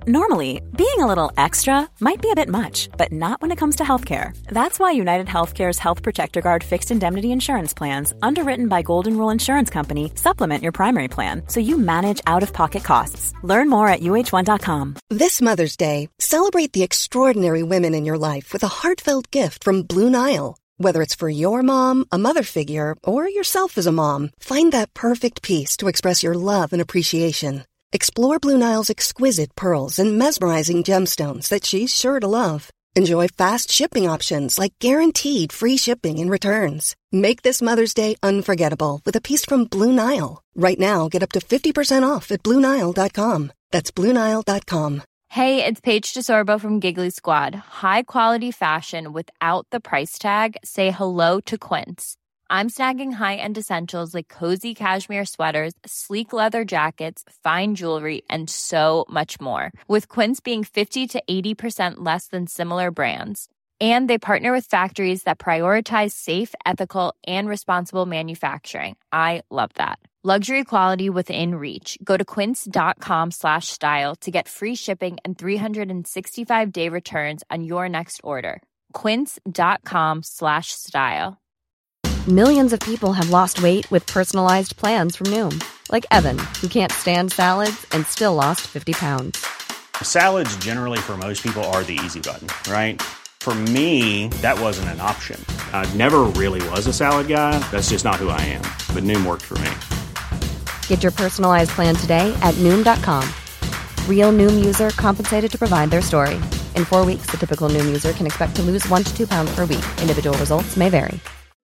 Normally, being a little extra might be a bit much, but not when it comes to healthcare. That's why United Healthcare's Health Protector Guard fixed indemnity insurance plans, underwritten by Golden Rule Insurance Company, supplement your primary plan so you manage out-of-pocket costs. Learn more at uh1.com. This Mother's Day, celebrate the extraordinary women in your life with a heartfelt gift from Blue Nile. Whether it's for your mom, a mother figure, or yourself as a mom, find that perfect piece to express your love and appreciation. Explore Blue Nile's exquisite pearls and mesmerizing gemstones that she's sure to love. Enjoy fast shipping options like guaranteed free shipping and returns. Make this Mother's Day unforgettable with a piece from Blue Nile. Right now, get up to 50% off at BlueNile.com. That's BlueNile.com. Hey, it's Paige DeSorbo from Giggly Squad. High quality fashion without the price tag. Say hello to Quince. I'm snagging high-end essentials like cozy cashmere sweaters, sleek leather jackets, fine jewelry, and so much more. With Quince being 50 to 80% less than similar brands. And they partner with factories that prioritize safe, ethical, and responsible manufacturing. I love that. Luxury quality within reach. Go to quince.com/style to get free shipping and 365-day returns on your next order. Quince.com/style. Millions of people have lost weight with personalized plans from Noom. Like Evan, who can't stand salads and still lost 50 pounds. Salads generally for most people are the easy button, right? For me, that wasn't an option. I never really was a salad guy. That's just not who I am. But Noom worked for me. Get your personalized plan today at Noom.com. Real Noom user compensated to provide their story. In 4 weeks, the typical Noom user can expect to lose 1 to 2 pounds per week. Individual results may vary.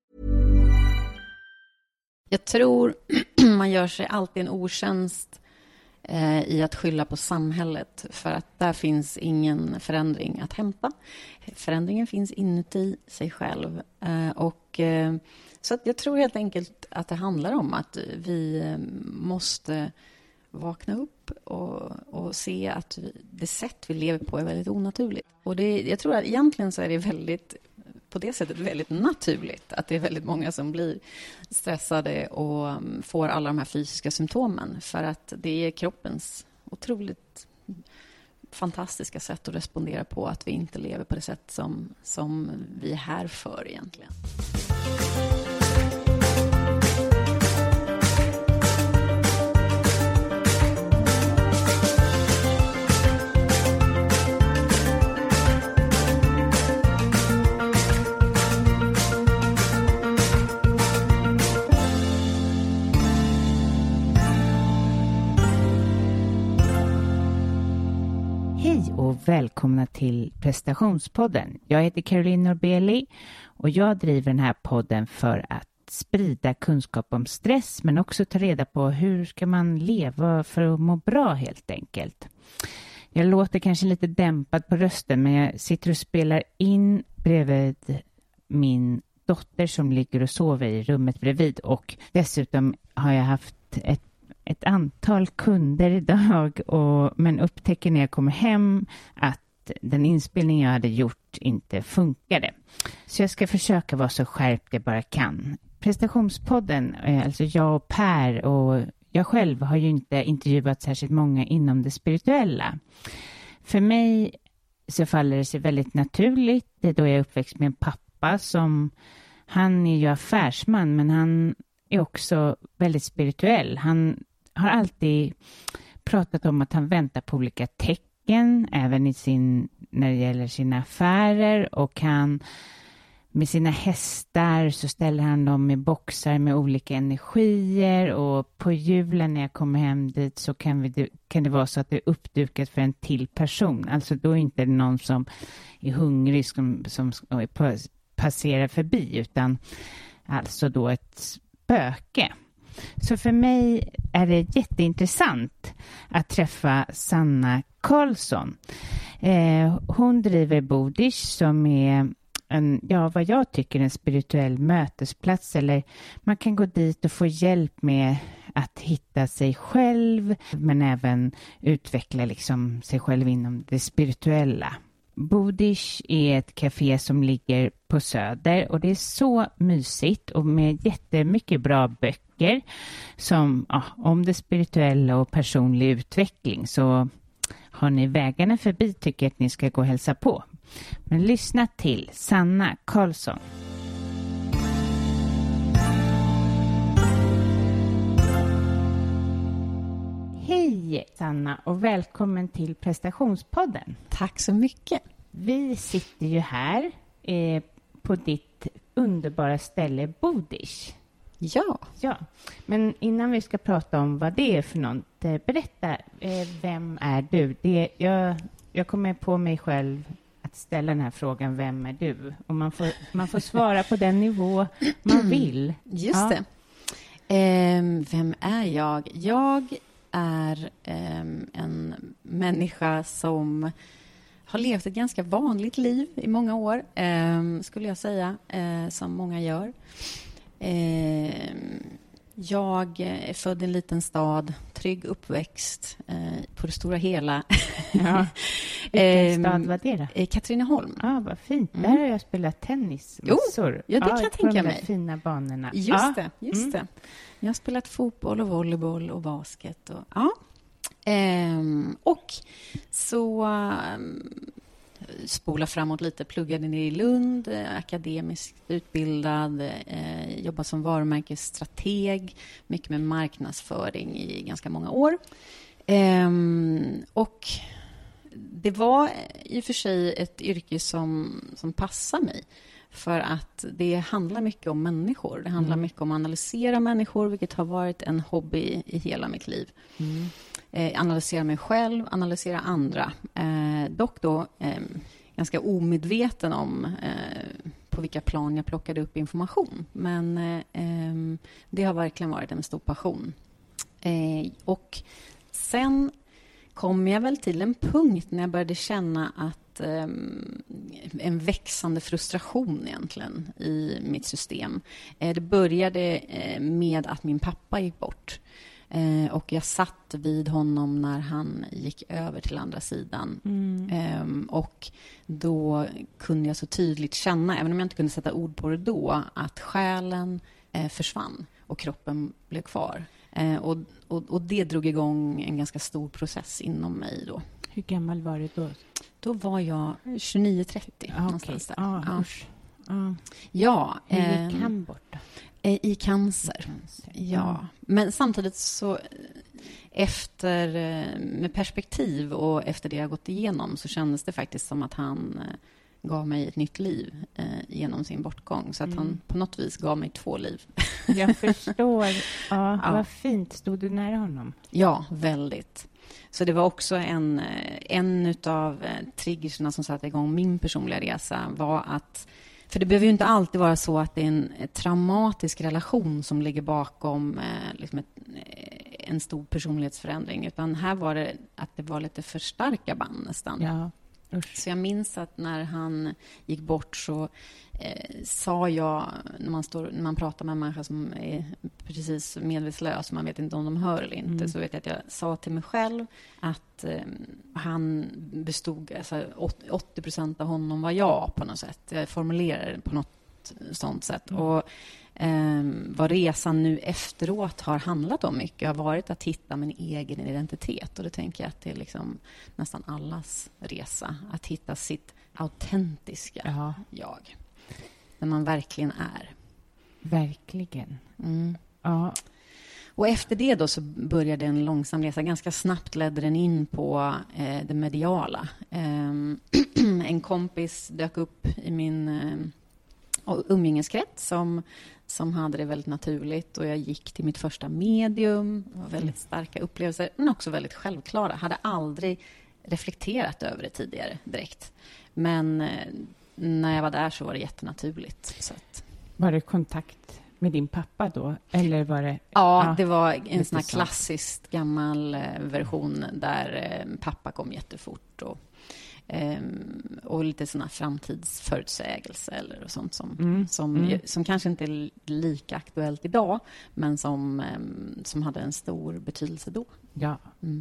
Jag tror man gör sig alltid en otjänst i att skylla på samhället, för att där finns ingen förändring att hämta. Förändringen finns inuti sig själv. Så att jag tror helt enkelt att det handlar om att vi måste vakna upp och se att det sätt vi lever på är väldigt onaturligt. Och jag tror att egentligen så är det väldigt, på det sättet väldigt naturligt att det är väldigt många som blir stressade och får alla de här fysiska symptomen, för att det är kroppens otroligt fantastiska sätt att respondera på att vi inte lever på det sätt som vi är här för egentligen. Och välkomna till Prestationspodden. Jag heter Caroline Norbeli och jag driver den här podden för att sprida kunskap om stress, men också ta reda på hur ska man leva för att må bra helt enkelt. Jag låter kanske lite dämpad på rösten, men jag sitter och spelar in bredvid min dotter som ligger och sover i rummet bredvid, och dessutom har jag haft ett antal kunder idag, men upptäcker när jag kommer hem att den inspelning jag hade gjort inte funkade. Så jag ska försöka vara så skärpt jag bara kan. Prestationspodden, alltså jag och Per och jag själv har ju inte intervjuat särskilt många inom det spirituella. För mig så faller det sig väldigt naturligt. Det är då jag är uppväxt med en pappa han är ju affärsman, men han är också väldigt spirituell. Han har alltid pratat om att han väntar på olika tecken, även när det gäller sina affärer, och han med sina hästar så ställer han dem i boxar med olika energier, och på julen när jag kommer hem dit så kan det vara så att det är uppdukat för en till person. Alltså då är inte det någon som är hungrig som passerar förbi, utan alltså då ett spöke. Så för mig är det jätteintressant att träffa Sanna Karlsson. Hon driver Bodish som är vad jag tycker en spirituell mötesplats, eller man kan gå dit och få hjälp med att hitta sig själv, men även utveckla liksom sig själv inom det spirituella. Bodish är ett café som ligger på Söder, och det är så mysigt och med jättemycket bra böcker som om det spirituella och personlig utveckling. Så har ni vägarna förbi tycker att ni ska gå och hälsa på. Men lyssna till Sanna Karlsson. Hej Sanna och välkommen till prestationspodden. Tack så mycket. Vi sitter ju här på ditt underbara ställe Bodish. Ja. Men innan vi ska prata om vad det är för något, berätta, vem är du? Jag kommer på mig själv att ställa den här frågan, vem är du? Och man får svara på den nivå man vill. Just det. Vem är jag? Jag är en människa som har levt ett ganska vanligt liv i många år, skulle jag säga, som många gör. Jag är född i en liten stad, trygg uppväxt på det stora hela. Ja. Vilken stad var det då? Katrineholm. Ja, vad fint. Där har jag spelat tennis. Ja, det kan jag tänka mig. De fina banorna. Just det. Jag har spelat fotboll och volleyboll och basket. Och så spola framåt lite, pluggade ner i Lund, akademiskt utbildad, jobbade som varumärkesstrateg, mycket med marknadsföring i ganska många år. Och det var i och för sig ett yrke som passar mig. För att det handlar mycket om människor. Det handlar mycket om att analysera människor, vilket har varit en hobby i hela mitt liv. Analysera mig själv, analysera andra. Dock då ganska omedveten om på vilka plan jag plockade upp information. Men det har verkligen varit en stor passion. Och sen kom jag väl till en punkt när jag började känna att en växande frustration egentligen i mitt system. Det började med att min pappa gick bort. Och jag satt vid honom när han gick över till andra sidan. Och då kunde jag så tydligt känna, även om jag inte kunde sätta ord på det då, att själen försvann och kroppen blev kvar. Och det drog igång en ganska stor process inom mig då. Hur gammal var du då? Då var jag 29-30 någonstans där. Ja. Hur gick han bort då? I cancer. Ja. Men samtidigt så efter med perspektiv och efter det jag gått igenom så kändes det faktiskt som att han gav mig ett nytt liv genom sin bortgång. Så att han på något vis gav mig 2 liv. Jag förstår. Ja. Vad fint. Stod du nära honom? Ja, väldigt. Så det var också en av triggersna som satte igång min personliga resa var att, för det behöver ju inte alltid vara så att det är en traumatisk relation som ligger bakom liksom en stor personlighetsförändring, utan här var det att det var lite för starka band nästan. Ja. Så jag minns att när han gick bort så sa jag, när man pratar med en människa som är precis medvetslös, man vet inte om de hör eller inte, så vet jag att jag sa till mig själv att han bestod, alltså 80% av honom var jag på något sätt. Jag formulerade det på något sånt sätt. Och vad resan nu efteråt har handlat om mycket har varit att hitta min egen identitet. Och det tänker jag att det är liksom nästan allas resa. Att hitta sitt autentiska jag. När man verkligen är. Verkligen. Ja. Och efter det då så började en långsam resa. Ganska snabbt ledde den in på det mediala. En kompis dök upp i min umgängeskrets som hade det väldigt naturligt, och jag gick till mitt första medium. Det var väldigt starka upplevelser, men också väldigt självklara. Hade aldrig reflekterat över det tidigare direkt. Men när jag var där så var det jättenaturligt. Så att... Var det kontakt med din pappa då? Eller var det... Ja, det var en sån här klassiskt gammal version där pappa kom jättefort och lite såna framtidsförutsägelser eller och sånt som kanske inte är lika aktuellt idag, men som hade en stor betydelse då. Ja,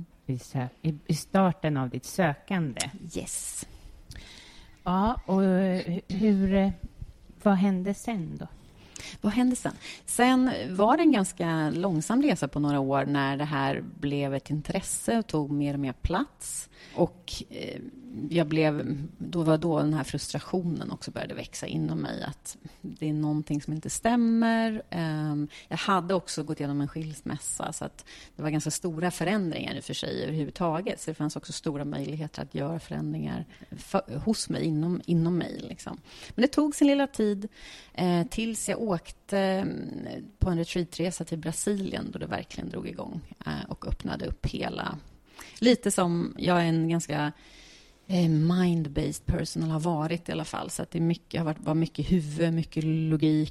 i starten av ditt sökande. Yes. Ja, och vad hände sen då? Vad hände sen? Sen var det en ganska långsam resa på några år när det här blev ett intresse och tog mer och mer plats. Och då var den här frustrationen också började växa inom mig, att det är någonting som inte stämmer. Jag hade också gått igenom en skilsmässa, så att det var ganska stora förändringar i och för sig överhuvudtaget. Så det fanns också stora möjligheter att göra förändringar hos mig, inom mig. Liksom. Men det tog sin lilla tid tills jag åkte på en retreatresa till Brasilien, då det verkligen drog igång och öppnade upp hela... Lite som jag är en ganska mind-based person, eller har varit i alla fall. Så att det är mycket, var mycket huvud, mycket logik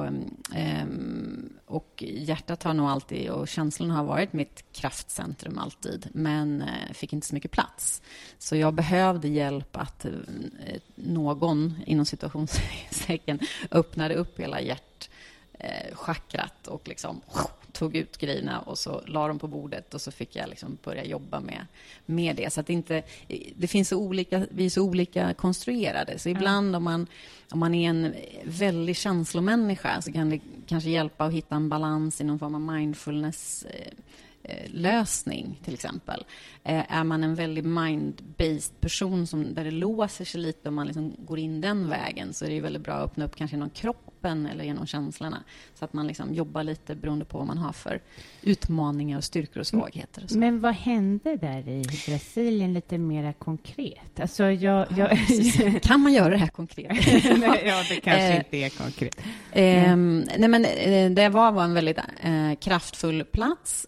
och hjärtat har nog alltid, och känslan har varit mitt kraftcentrum alltid. Men fick inte så mycket plats. Så jag behövde hjälp att någon inom situationssäcken öppnade upp hela hjärtchakrat och liksom tog ut grejerna och så la dem på bordet, och så fick jag liksom börja jobba med det. Så att det finns så olika, vi är så olika konstruerade. Så ibland om man är en väldigt känslomänniska, så kan det kanske hjälpa att hitta en balans i någon form av mindfulness lösning till exempel. Är man en väldigt mind-based person där det låser sig lite och man liksom går in den vägen, så är det ju väldigt bra att öppna upp kanske genom kroppen eller genom känslorna, så att man liksom jobbar lite beroende på vad man har för utmaningar och styrkor och svagheter. Och så. Men vad hände där i Brasilien lite mer konkret? Alltså kan man göra det här konkret? Ja, det kanske inte är konkret. Nej, men det var en väldigt kraftfull plats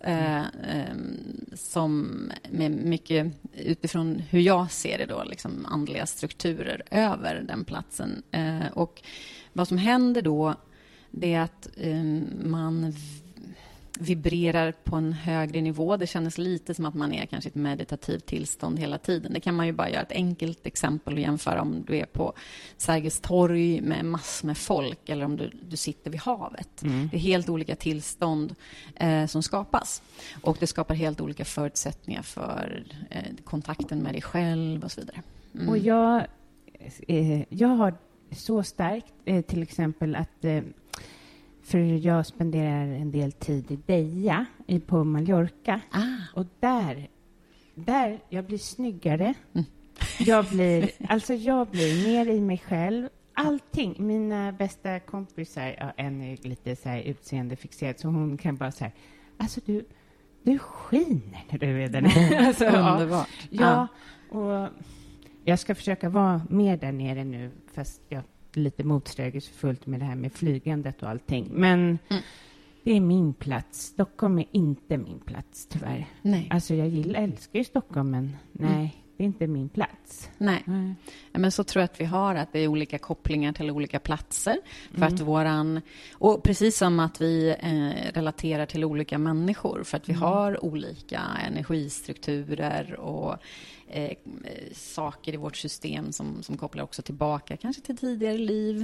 som med mycket, utifrån hur jag ser det då, liksom andliga strukturer över den platsen. Och vad som händer då, det är att man vibrerar på en högre nivå. Det känns lite som att man är kanske i ett meditativt tillstånd hela tiden. Det kan man ju bara göra ett enkelt exempel och jämföra om du är på Sergels torg med massor med folk, eller om du sitter vid havet. Det är helt olika tillstånd som skapas. Och det skapar helt olika förutsättningar för kontakten med dig själv och så vidare. Och jag har så starkt till exempel att för jag spenderar en del tid i Deja på Mallorca. Och där jag blir snyggare. Jag blir mer i mig själv. Allting. Mina bästa kompisar, en är lite så här utseendefixerad, så hon kan bara säga, alltså du skiner när du är där nere. Alltså, underbart. Ja, och jag ska försöka vara mer där nere nu, fast jag lite motsägelsefullt med det här med flygandet och allting. Men det är min plats. Stockholm är inte min plats, tyvärr. Nej. Alltså jag älskar ju Stockholm, men nej, det är inte min plats. Nej. Men så tror jag att vi har, att det är olika kopplingar till olika platser. För att och precis som att vi relaterar till olika människor, för att vi har olika energistrukturer och saker i vårt system som kopplar också tillbaka kanske till tidigare liv.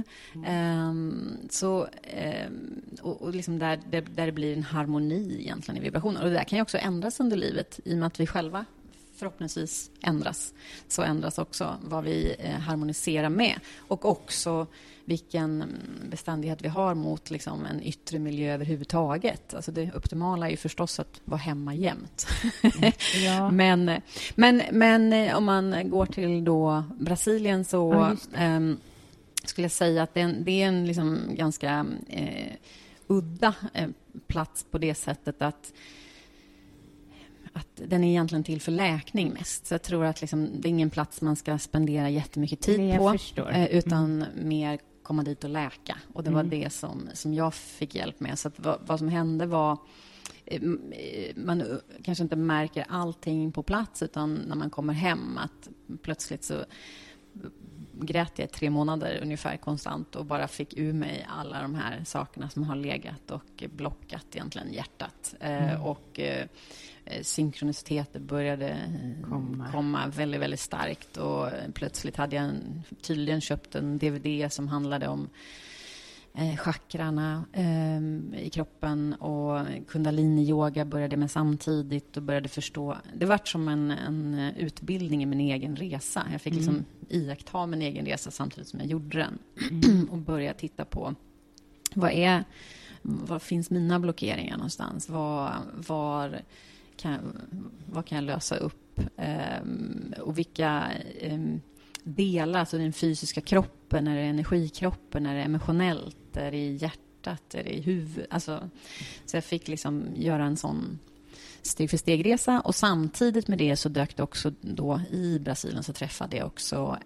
Och liksom där det blir en harmoni egentligen i vibrationer. Och det där kan ju också ändras under livet, i och med att vi själva förhoppningsvis ändras. Så ändras också vad vi harmoniserar med. Och också vilken beständighet vi har mot liksom en yttre miljö överhuvudtaget. Alltså det optimala är ju förstås att vara hemma jämt. Ja. Men om man går till då Brasilien, så skulle jag säga att det är en liksom ganska udda plats på det sättet att den är egentligen till för läkning mest. Så jag tror att liksom, det är ingen plats man ska spendera jättemycket tid på. Utan mer komma dit och läka. Och det var det som jag fick hjälp med. Så att vad som hände var, man kanske inte märker allting på plats, utan när man kommer hem, att plötsligt så grät jag 3 månader ungefär konstant och bara fick ur mig alla de här sakerna som har legat och blockat egentligen hjärtat. Och synkroniciteter började komma väldigt, väldigt starkt, och plötsligt hade jag tydligen köpt en DVD som handlade om chakrarna i kroppen, och kundalini-yoga började med samtidigt och började förstå. Det var som en utbildning i min egen resa. Jag fick liksom iaktta min egen resa samtidigt som jag gjorde den och började titta på var finns mina blockeringar någonstans? Vad kan jag lösa upp? Och vilka delar, alltså den fysiska kroppen, är det energikroppen, är det emotionellt, är det i hjärtat, är det i huvudet? Alltså, så jag fick liksom göra en sån steg för stegresa, och samtidigt med det så dök det också då i Brasilien, så träffade jag också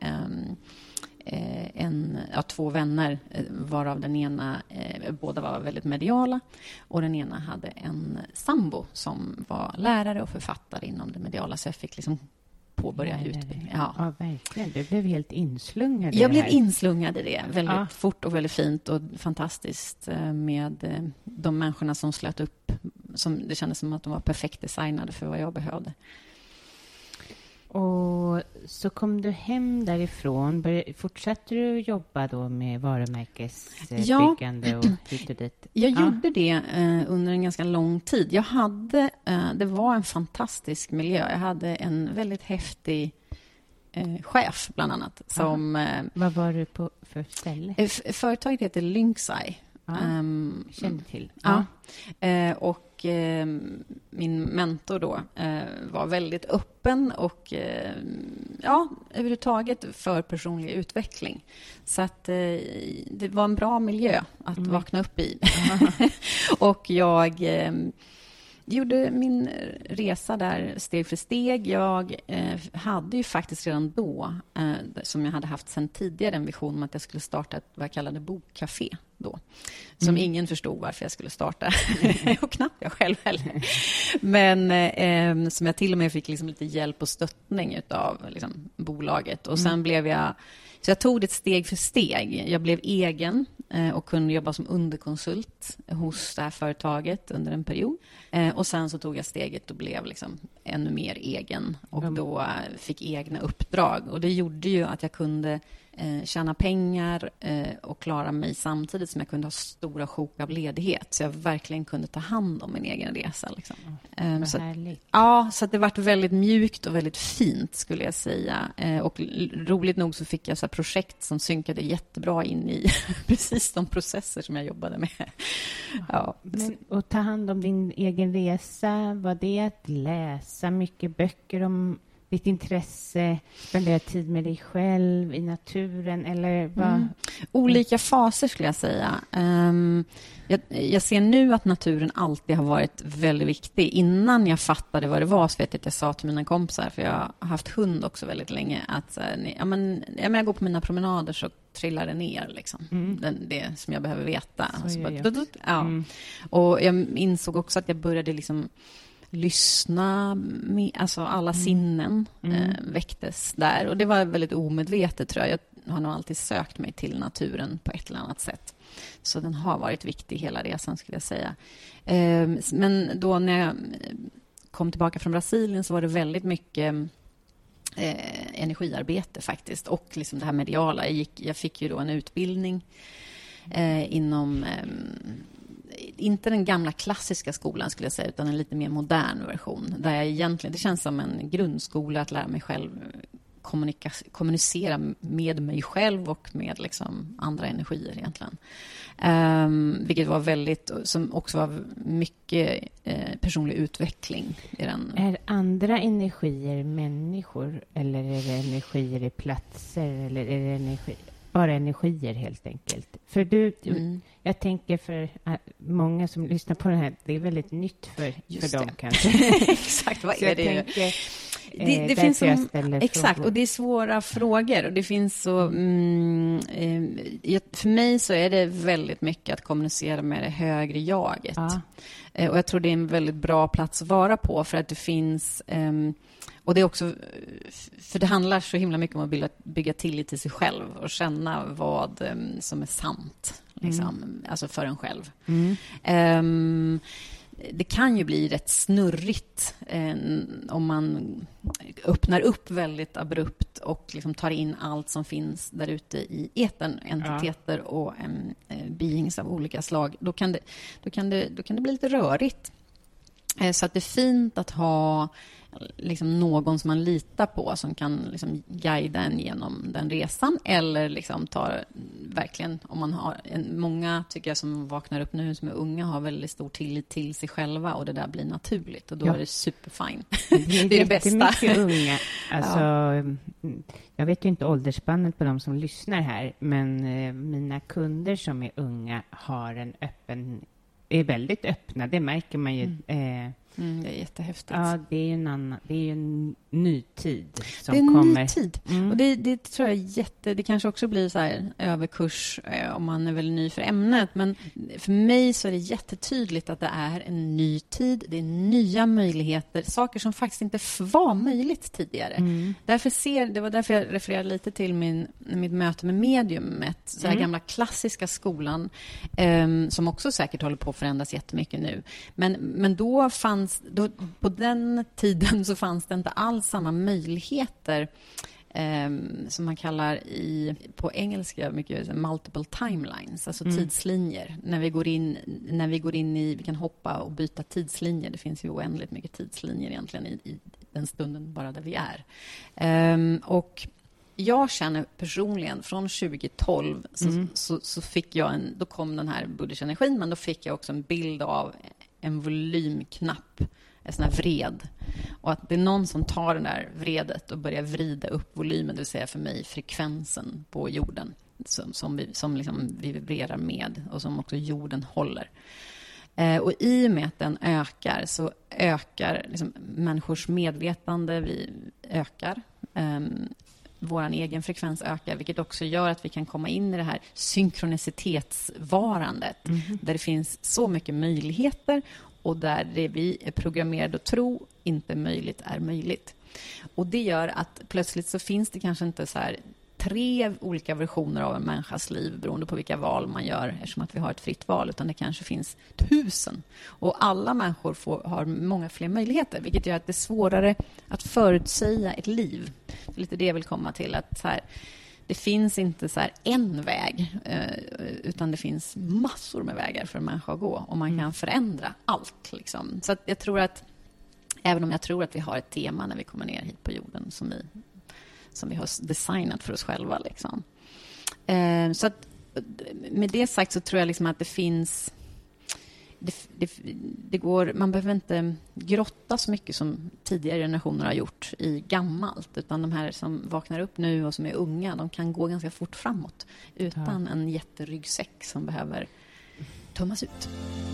två vänner, varav den ena, båda var väldigt mediala, och den ena hade en sambo som var lärare och författare inom det mediala, så jag fick liksom påbörja utbildning. Ja, verkligen. Du blev helt inslungad i Jag det blev här. inslungad i det väldigt fort och väldigt fint och fantastiskt med de människorna som slöt upp, som det kändes som att de var perfekt designade för vad jag behövde. Och så kom du hem därifrån. Fortsatte du jobba då med varumärkesbyggande och hit och dit? Jag gjorde det under en ganska lång tid. Det var en fantastisk miljö. Jag hade en väldigt häftig chef bland annat. Vad var du på för ställe? Företaget heter Lynxeye. Kände till. Och min mentor då var väldigt öppen och överhuvudtaget för personlig utveckling. Så att det var en bra miljö att vakna upp i. Och jag gjorde min resa där steg för steg. Jag hade ju faktiskt redan då, som jag hade haft sedan tidigare, en vision om att jag skulle starta ett, vad jag kallade, bokcafé då. Som ingen förstod varför jag skulle starta. Och knappt jag själv heller. Men som jag till och med fick liksom lite hjälp och stöttning av liksom, bolaget. Och sen blev jag... Så jag tog det steg för steg. Jag blev egen och kunde jobba som underkonsult hos det här företaget under en period. Och sen så tog jag steget och blev liksom ännu mer egen. Och då fick egna uppdrag. Och det gjorde ju att jag kunde tjäna pengar och klara mig samtidigt som jag kunde ha stora sjok av ledighet. Så jag verkligen kunde ta hand om min egen resa. Liksom. Så att det var väldigt mjukt och väldigt fint, skulle jag säga. Och roligt nog så fick jag så här projekt som synkade jättebra in i precis de processer som jag jobbade med. Och ta hand om din egen resa, var det att läsa mycket böcker om ditt intresse, spendera tid med dig själv i naturen, eller vad? Olika faser, skulle jag säga. Jag ser nu att naturen alltid har varit väldigt viktig. Innan jag fattade vad det var, så vet jag att jag sa till mina kompisar, för jag har haft hund också väldigt länge, att jag går på mina promenader så trillar det ner liksom. Det som jag behöver veta. Och jag insåg också att jag började liksom lyssna med, alltså alla sinnen väcktes där, och det var väldigt omedvetet, tror jag. Jag har nog alltid sökt mig till naturen på ett eller annat sätt, så den har varit viktig hela resan, skulle jag säga. Men då när jag kom tillbaka från Brasilien så var det väldigt mycket energiarbete faktiskt, och liksom det här mediala. Jag fick ju då en utbildning inom inte den gamla klassiska skolan, skulle jag säga, utan en lite mer modern version, där jag egentligen, det känns som en grundskola att lära mig själv kommunicera med mig själv och med liksom andra energier egentligen. Vilket var väldigt, som också var mycket personlig utveckling i den. Är andra energier människor, eller är det energier i platser, eller är det bara energier helt enkelt? För jag tänker för många som lyssnar på det här, det är väldigt nytt för dem kanske. Exakt, vad är det? Det finns exakt, och det är svåra frågor, och det finns så för mig så är det väldigt mycket att kommunicera med det högre jaget. Och jag tror det är en väldigt bra plats att vara på, för att det finns och det är också, för det handlar så himla mycket om att bygga tillit till sig själv och känna vad som är sant liksom, alltså för en själv. Det kan ju bli rätt snurrigt om man öppnar upp väldigt abrupt och liksom tar in allt som finns där ute i etern, entiteter och beings av olika slag. Då kan det bli lite rörigt. Så att det är fint att ha liksom någon som man litar på, som kan liksom guida en genom den resan, eller liksom verkligen, om man har många tycker jag som vaknar upp nu som är unga har väldigt stor tillit till sig själva och det där blir naturligt och då är det superfine. Det är det bästa. Unga. Alltså, jag vet ju inte åldersspannet på de som lyssnar här, men mina kunder som är unga är väldigt öppna, det märker man ju. Det är jättehäftigt. Ja, det är ju en ny tid som det är en kommer. Ny tid. Och det tror jag det kanske också blir så här överkurs om man är väl ny för ämnet, men för mig så är det jättetydligt att det är en ny tid, det är nya möjligheter, saker som faktiskt inte var möjligt tidigare. Det var därför jag refererade lite till mitt möte med mediumet, så här gamla klassiska skolan som också säkert håller på att förändras jättemycket nu. Men då på den tiden så fanns det inte alls samma möjligheter som man kallar på engelska mycket multiple timelines, alltså tidslinjer. När vi går in i, vi kan hoppa och byta tidslinjer. Det finns ju oändligt mycket tidslinjer egentligen i den stunden bara där vi är. Och jag känner personligen från 2012 så fick jag då kom den här Buddhist-energin, men då fick jag också en bild av en volymknapp, en sån här vred. Och att det är någon som tar den där vredet och börjar vrida upp volymen, det vill säga för mig frekvensen på jorden som liksom vi vibrerar med och som också jorden håller. Och i och med att den ökar så ökar liksom människors medvetande, vi ökar. Vår egen frekvens ökar, vilket också gör att vi kan komma in i det här synkronicitetsvarandet där det finns så mycket möjligheter och där det vi är programmerade att tro inte möjligt är möjligt. Och det gör att plötsligt så finns det kanske inte så här 3 olika versioner av en människas liv beroende på vilka val man gör, eftersom att vi har ett fritt val, utan det kanske finns 1000. Och alla människor har många fler möjligheter, vilket gör att det är svårare att förutsäga ett liv. Det är lite det jag vill komma till, att så här, det finns inte så här en väg, utan det finns massor med vägar för en människa att gå, och man kan förändra allt. Liksom. Så att jag tror att, även om jag tror att vi har ett tema när vi kommer ner hit på jorden som vi har designat för oss själva. Liksom. Så att, med det sagt så tror jag liksom att det finns... Det går, man behöver inte grotta så mycket som tidigare generationer har gjort i gammalt, utan de här som vaknar upp nu och som är unga, de kan gå ganska fort framåt utan en jätteryggsäck som behöver tummas ut.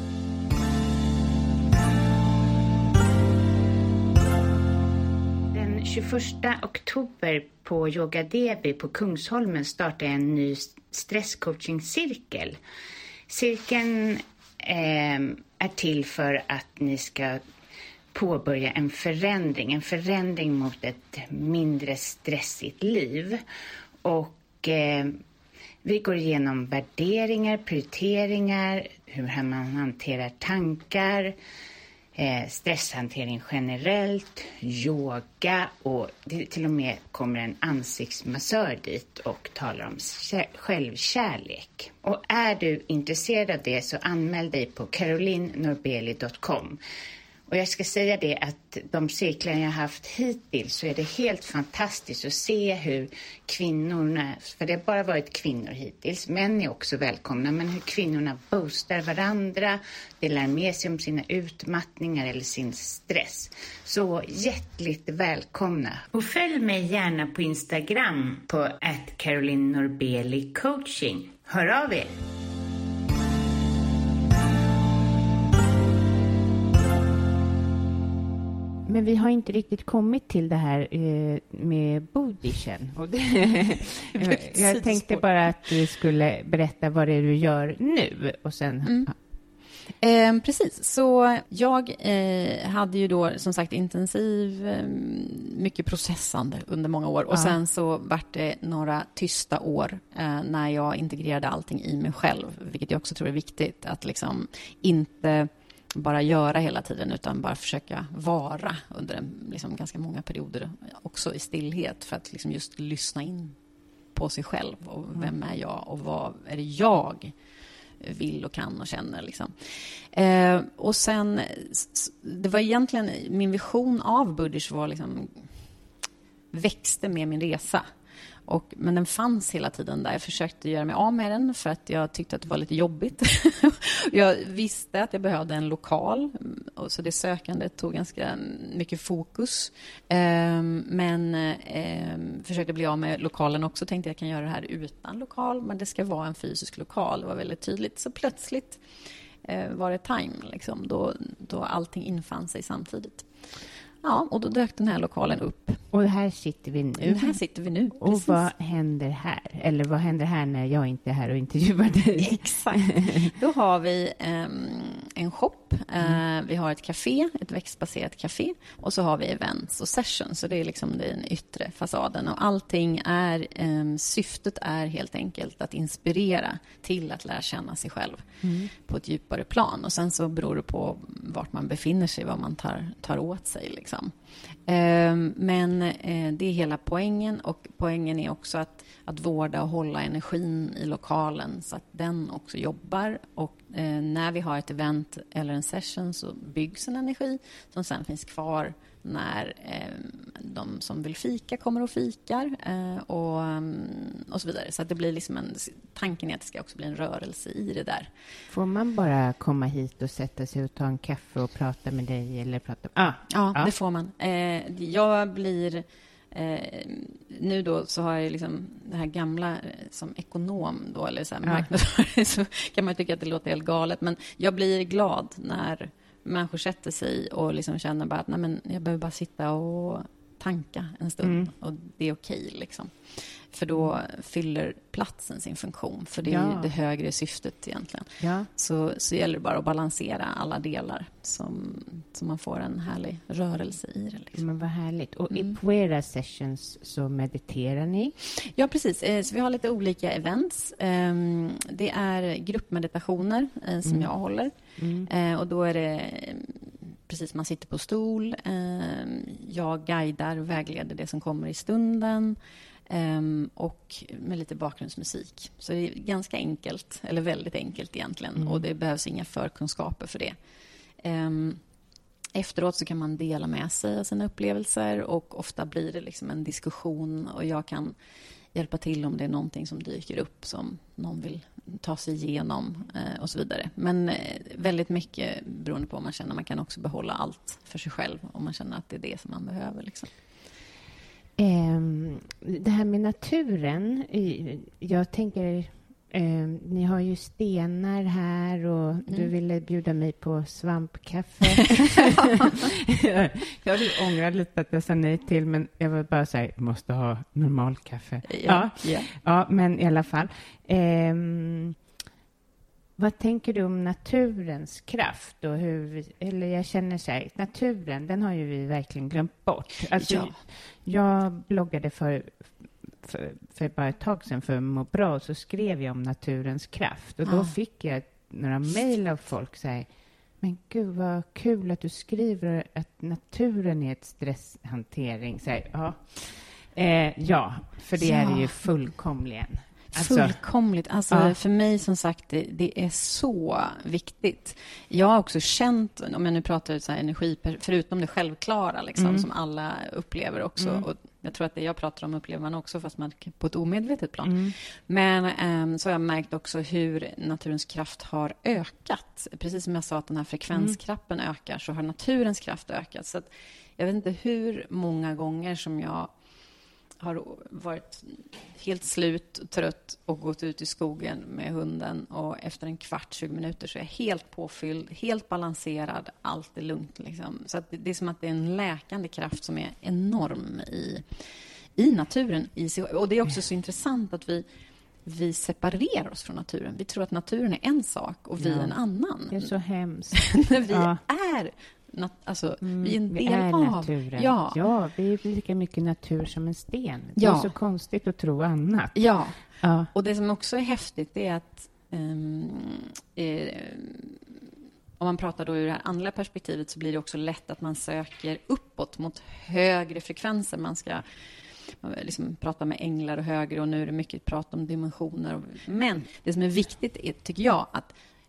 Den 21 oktober på Yoga Devi på Kungsholmen startar en ny stresscoaching-cirkel. Cirkeln är till för att ni ska påbörja en förändring mot ett mindre stressigt liv. Och vi går igenom värderingar, prioriteringar, hur man hanterar tankar, stresshantering generellt, yoga, och det till och med kommer en ansiktsmassör dit och talar om självkärlek. Och är du intresserad av det så anmäl dig på carolinnorbeli.com. Och jag ska säga det att de cirklar jag har haft hittills så är det helt fantastiskt att se hur kvinnorna, för det har bara varit kvinnor hittills, män är också välkomna, men hur kvinnorna boostar varandra, delar med sig om sina utmattningar eller sin stress. Så hjärtligt välkomna. Och följ mig gärna på Instagram på @carolinnorbelicoaching. Hör av er! Men vi har inte riktigt kommit till det här med Buddhismen. Jag tänkte bara att du skulle berätta vad det är du gör nu. Och sen... Precis, så jag hade ju då som sagt intensiv, mycket processande under många år. Och sen så vart det några tysta år när jag integrerade allting i mig själv. Vilket jag också tror är viktigt, att liksom inte... bara göra hela tiden, utan bara försöka vara under liksom ganska många perioder också i stillhet, för att liksom just lyssna in på sig själv och vem är jag och vad är det jag vill och kan och känner liksom. Och sen det var egentligen min vision av Buddhism var liksom växte med min resa. Men den fanns hela tiden där. Jag försökte göra mig av med den för att jag tyckte att det var lite jobbigt. Jag visste att jag behövde en lokal, och så det sökandet tog ganska mycket fokus. Men försökte bli av med lokalen också. Tänkte jag kan göra det här utan lokal, men det ska vara en fysisk lokal. Det var väldigt tydligt. Så plötsligt var det time liksom, då allting infann sig samtidigt. Ja, och då dök den här lokalen upp. Och här sitter vi nu. Här sitter vi nu, och precis. vad händer här? Eller vad händer här när jag inte är här och intervjuar dig? Exakt. Då har vi en shop. Vi har ett café, ett växtbaserat café. Och så har vi events och sessions. Så det är liksom den yttre fasaden. Och allting är, syftet är helt enkelt att inspirera till att lära känna sig själv på ett djupare plan. Och sen så beror det på vart man befinner sig, vad man tar åt sig liksom. Men det är hela poängen, och poängen är också att vårda och hålla energin i lokalen så att den också jobbar, och när vi har ett event eller en session så byggs en energi som sen finns kvar när de som vill fika kommer och fikar och så vidare. Så att det blir liksom tanken är att det ska också bli en rörelse i det där. Får man bara komma hit och sätta sig och ta en kaffe och prata med dig eller prata? Ja, det får man. Jag blir nu då så har jag liksom det här gamla som ekonom då, eller så här marknadsföring, så kan man tycka att det låter helt galet, men jag blir glad när människor sätter sig och liksom känner bara att nej, men jag behöver bara sitta och tanka en stund och det är okej liksom. För då fyller platsen sin funktion, för det är ju det högre syftet egentligen. Ja. Så gäller det bara att balansera alla delar så man får en härlig rörelse i det. Liksom. Men vad härligt. Och i på era sessions så mediterar ni? Ja, precis. Så vi har lite olika events. Det är gruppmeditationer som jag håller. Och då är det precis, man sitter på stol. Jag guidar och vägleder det som kommer i stunden. Och med lite bakgrundsmusik. Så det är ganska enkelt, eller väldigt enkelt egentligen. Och det behövs inga förkunskaper för det. Efteråt så kan man dela med sig av sina upplevelser, och ofta blir det liksom en diskussion, och jag kan hjälpa till om det är någonting som dyker upp som någon vill ta sig igenom och så vidare. Men väldigt mycket beroende på om man känner, man kan också behålla allt för sig själv om man känner att det är det som man behöver liksom. Det här med naturen, jag tänker, ni har ju stenar här och du ville bjuda mig på svampkaffe. Jag ångrar lite att jag sa nej till, men jag vill bara säga, jag måste ha normal kaffe. Ja, men i alla fall. Vad tänker du om naturens kraft och eller jag känner så här, naturen, den har ju vi verkligen glömt bort. Alltså, jag bloggade för bara ett tag sedan för Må bra, så skrev jag om naturens kraft, och då fick jag några mejl av folk så här, men gud vad kul att du skriver att naturen är ett stresshantering. Så här, för det är det ju fullkomligen. Fullkomligt. Alltså, för mig som sagt, det är så viktigt. Jag har också känt, om jag nu pratar så här energi, förutom det självklara liksom, som alla upplever också. Och jag tror att det jag pratar om upplever man också, fast man på ett omedvetet plan. Men så har jag märkt också hur naturens kraft har ökat. Precis som jag sa att den här frekvenskrappen ökar, så har naturens kraft ökat. Så att jag vet inte hur många gånger som jag har varit helt slut, trött och gått ut i skogen med hunden, och efter en kvart, 20 minuter så är jag helt påfylld, helt balanserad, allt är lugnt liksom. Så att det är som att det är en läkande kraft som är enorm i naturen. Och det är också så intressant att vi separerar oss från naturen. Vi tror att naturen är en sak och vi är en annan. Det är så hemskt. När vi är vi är en del av naturen. Ja, vi är lika mycket natur som en sten. Det är så konstigt att tro annat. Ja. Och det som också är häftigt är att om man pratar då ur det här andliga perspektivet, så blir det också lätt att man söker uppåt mot högre frekvenser. Man ska liksom prata med änglar och högre, och nu är det mycket prat om dimensioner. Men det som är viktigt är, tycker jag, att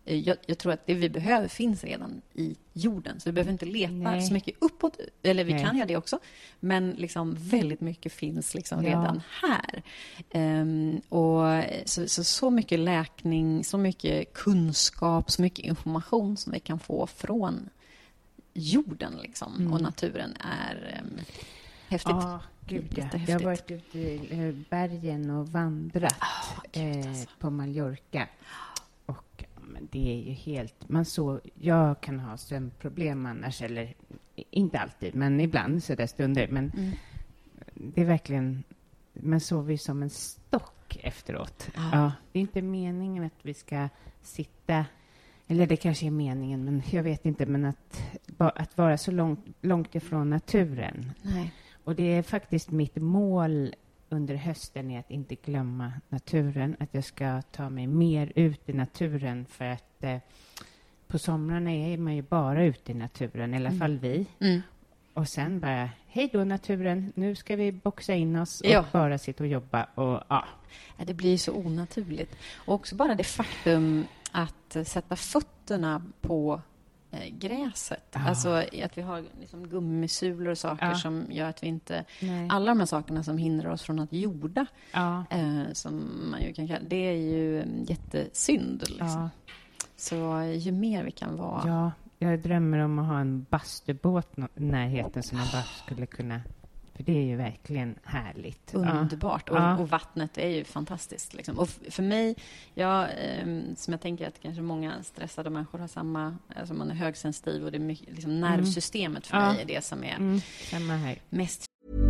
jag tror att det vi behöver finns redan i jorden. Så vi behöver inte leta så mycket uppåt. Eller vi kan göra det också. Men liksom väldigt mycket finns liksom redan här. Och så mycket läkning, så mycket kunskap, så mycket information som vi kan få från jorden liksom, och naturen är häftigt. Ja, gud, jag har varit ute i bergen och vandrat på Mallorca. Och men det är ju helt... jag kan ha sömnproblem annars, eller inte alltid, men ibland så där stunder. Men det är verkligen... Man sover ju som en stock efteråt. Ja, det är inte meningen att vi ska sitta... Eller det kanske är meningen, men jag vet inte. Men att vara så långt ifrån naturen. Nej. Och det är faktiskt mitt mål under hösten är att inte glömma naturen. Att jag ska ta mig mer ut i naturen. För att på somrarna är man ju bara ute i naturen. I alla fall vi. Och sen bara, hej då naturen. Nu ska vi boxa in oss och bara sitta och jobba. Och, det blir så onaturligt. Och också bara det faktum att sätta fötterna på gräset. Alltså att vi har liksom gummisulor och saker som gör att vi inte... Alla de här sakerna som hindrar oss från att jorda, som man ju kan kalla, det är ju jättesynd. Liksom. Så ju mer vi kan vara... Ja, jag drömmer om att ha en bastubåt i närheten som man bara skulle kunna... För det är ju verkligen härligt. Underbart. Och vattnet är ju fantastiskt. Liksom. Och för mig, som jag tänker att kanske många stressade människor har samma... Alltså man är högsensitiv och det är mycket, liksom nervsystemet för mig är det som är mest...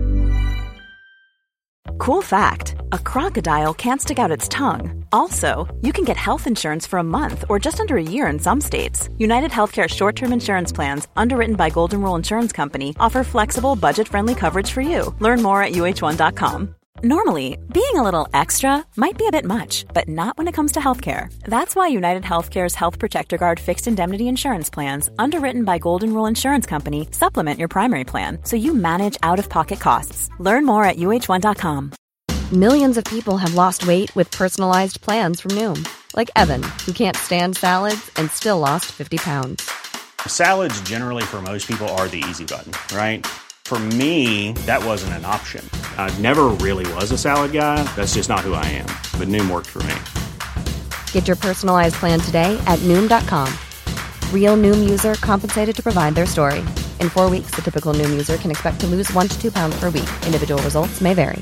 Cool fact, a crocodile can't stick out its tongue. Also, you can get health insurance for a month or just under a year in some states. United Healthcare short-term insurance plans, underwritten by Golden Rule Insurance Company, offer flexible, budget-friendly coverage for you. Learn more at uh1.com. Normally, being a little extra might be a bit much, but not when it comes to healthcare. That's why United Healthcare's Health Protector Guard fixed indemnity insurance plans, underwritten by Golden Rule Insurance Company, supplement your primary plan so you manage out-of-pocket costs. Learn more at uh1.com. Millions of people have lost weight with personalized plans from Noom. Like Evan, who can't stand salads and still lost 50 pounds. Salads generally for most people are the easy button, right? For me, that wasn't an option. I never really was a salad guy. That's just not who I am. But Noom worked for me. Get your personalized plan today at Noom.com. Real Noom user compensated to provide their story. In 4 weeks, the typical Noom user can expect to lose 1 to 2 pounds per week. Individual results may vary.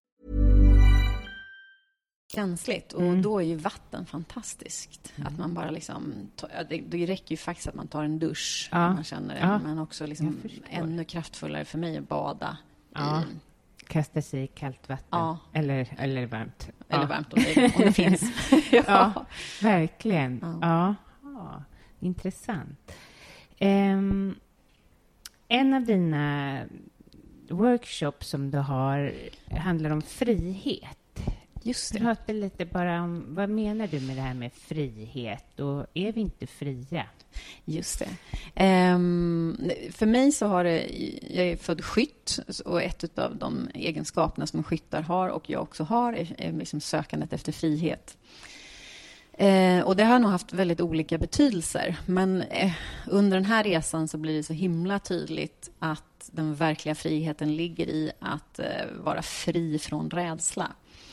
Känsligt. Och då är ju vatten fantastiskt. Att man bara liksom... Det räcker ju faktiskt att man tar en dusch. Man känner det. Men också liksom ännu kraftfullare för mig att bada. Kasta sig i kallt vatten. Eller varmt. Eller varmt om det finns. Verkligen. Ja. Intressant. En av dina workshops som du har handlar om frihet. Just det. Prata lite bara om, vad menar du med det här med frihet, och är vi inte fria? Just det. För mig så har jag är född skytt, och ett av de egenskaperna som skyttar har och jag också har är liksom sökandet efter frihet. Och det har nog haft väldigt olika betydelser, men under den här resan så blir det så himla tydligt att den verkliga friheten ligger i att vara fri från rädsla.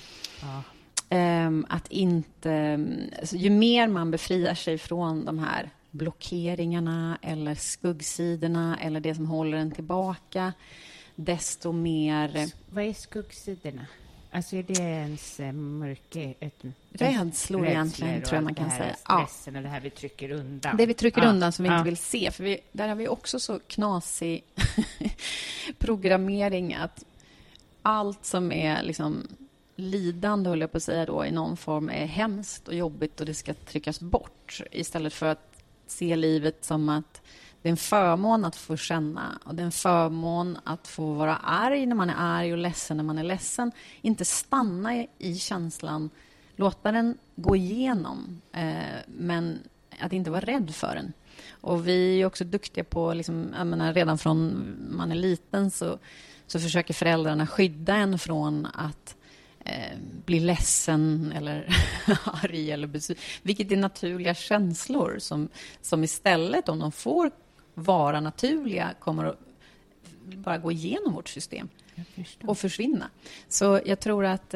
Att inte, alltså, ju mer man befriar sig från de här blockeringarna eller skuggsidorna eller det som håller en tillbaka, desto mer... Vad är skuggsidorna? Alltså är det ens mörker? Rädslor egentligen, tror jag man kan säga. Stressen och det här vi trycker undan. Det vi trycker undan som vi inte vill se. För där har vi också så knasig programmering att allt som är liksom lidande, håller jag på att säga då, i någon form är hemskt och jobbigt och det ska tryckas bort, istället för att se livet som att det är en förmån att få känna, och det är en förmån att få vara arg när man är arg och ledsen när man är ledsen. Inte stanna i känslan, låta den gå igenom, men att inte vara rädd för den. Och vi är också duktiga på, liksom, jag menar, redan från man är liten så försöker föräldrarna skydda en från att bli ledsen eller arg eller vilket är naturliga känslor som istället, om de får vara naturliga, kommer att bara gå igenom vårt system och försvinna. Så jag tror att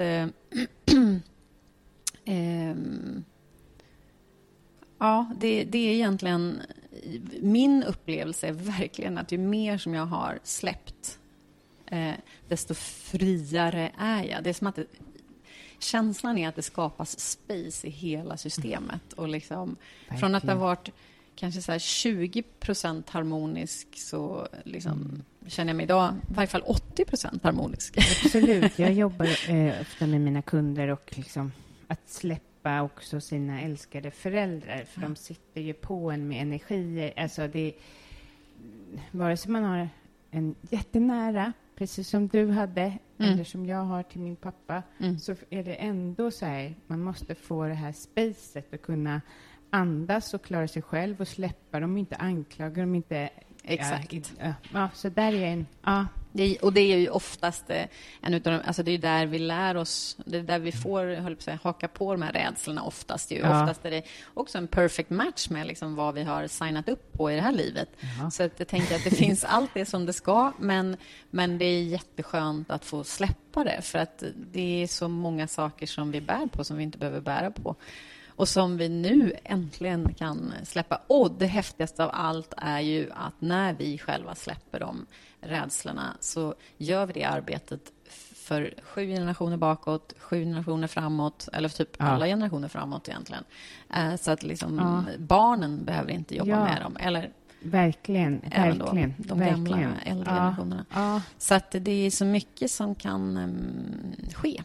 ja, det är egentligen min upplevelse är verkligen att ju mer som jag har släppt, desto friare är jag. Det är som att känslan är att det skapas space i hela systemet. Och liksom, från att det har varit kanske så här 20% harmonisk, så liksom känner jag mig idag i varje fall 80% harmonisk. Absolut, jag jobbar ofta med mina kunder och liksom att släppa också sina älskade föräldrar, för de sitter ju på en med energier. Alltså det, vare sig man har en jättenära, precis som du hade, eller som jag har till min pappa, så är det ändå så här, man måste få det här spacet och kunna andas och klara sig själv och släppa dem, inte anklaga dem, inte... Exakt. Ja, så där är en... Ja. Och det är ju oftast en utav de, alltså det är där vi lär oss, det är där vi får haka på de här rädslorna oftast ju. Ja. Oftast är det också en perfect match med liksom vad vi har signat upp på i det här livet. Ja. Så att jag tänker att det finns allt det som det ska, men det är jätteskönt att få släppa det, för att det är så många saker som vi bär på som vi inte behöver bära på. Och som vi nu äntligen kan släppa. Och det häftigaste av allt är ju att när vi själva släpper de rädslorna, så gör vi det arbetet för 7 generationer bakåt, 7 generationer framåt, eller typ alla generationer framåt egentligen. Så att liksom barnen behöver inte jobba med dem. Eller verkligen. De gamla, äldre generationerna. Ja. Så att det är så mycket som kan ske.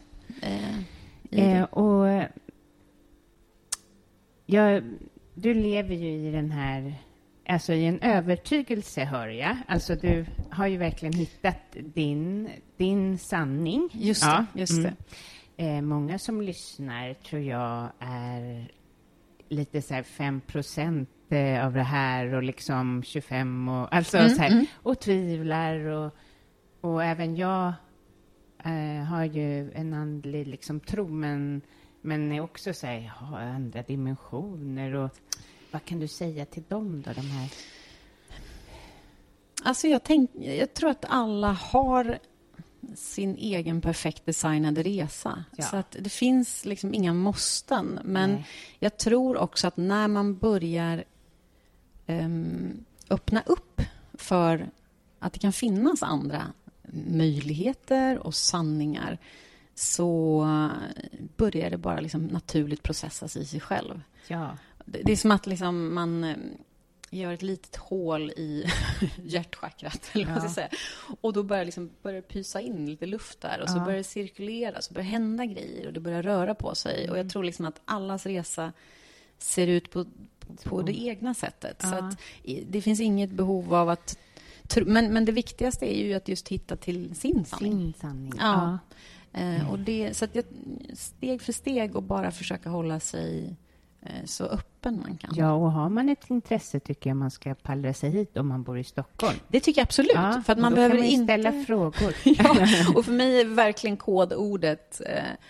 Och... du lever ju i den här, alltså i en övertygelse, hör jag. Alltså du har ju verkligen hittat din sanning. Just det. Många som lyssnar tror jag är lite så här 5% av det här och liksom 25 och alltså så här, och tvivlar och även jag har ju en andlig liksom tro, men är också så här, andra dimensioner. Och vad kan du säga till dem då, de här? Alltså jag tror att alla har sin egen perfekt designade resa. Ja. Så att det finns liksom inga måsten. Men jag tror också att när man börjar öppna upp för att det kan finnas andra möjligheter och sanningar, så börjar det bara liksom naturligt processas i sig själv. Ja. Det är som att liksom man gör ett litet hål i hjärtchakrat, eller vad ska jag säga. Och då börjar det pysa in lite luft där, och så börjar det cirkulera, så börjar det hända grejer och det börjar röra på sig. Och jag tror liksom att allas resa ser ut på det egna sättet. Så att det finns inget behov av att... Men det viktigaste är ju att just hitta till sin sanning. Sin sanning, ja. Och det, så att steg för steg och bara försöka hålla sig så öppen man kan. Ja, och har man ett intresse tycker jag man ska pallra sig hit om man bor i Stockholm. Det tycker jag absolut. För att man behöver kan man inte ställa frågor. Och för mig är verkligen kodordet...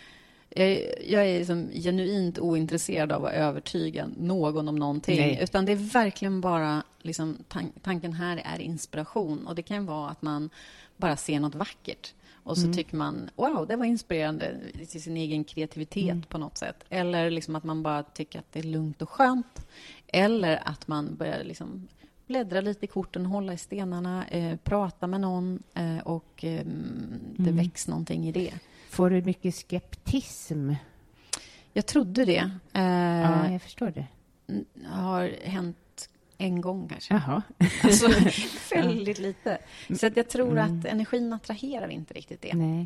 Jag är liksom genuint ointresserad av att övertyga någon om någonting. Nej. Utan det är verkligen bara... Liksom, tanken här är inspiration. Och det kan vara att man bara ser något vackert. Och så tycker man, wow, det var inspirerande till sin egen kreativitet på något sätt. Eller liksom att man bara tycker att det är lugnt och skönt. Eller att man börjar liksom bläddra lite i korten, hålla i stenarna, prata med någon och det väcks någonting i det. Får du mycket skeptism? Jag trodde det. Ja, jag förstår det. Har hänt en gång kanske. Jaha. Alltså väldigt lite. Så att jag tror att energin attraherar inte riktigt det. Nej.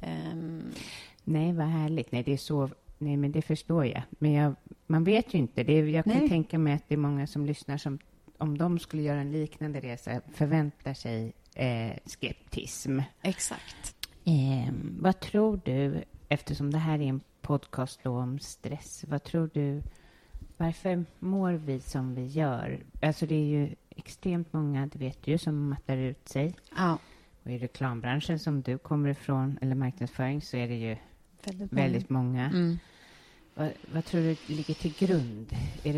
Nej, vad härligt. Nej, det är så... Nej, men det förstår jag. Men man vet ju inte. Jag kan tänka mig att det är många som lyssnar som, om de skulle göra en liknande resa, förväntar sig skeptism. Exakt. Vad tror du, eftersom det här är en podcast då om stress, vad tror du, varför mår vi som vi gör? Alltså det är ju extremt många, det vet du, som mattar ut sig. Ja. Och i reklambranschen som du kommer ifrån, eller marknadsföring, så är det ju Väldigt många. Vad tror du ligger till grund? Är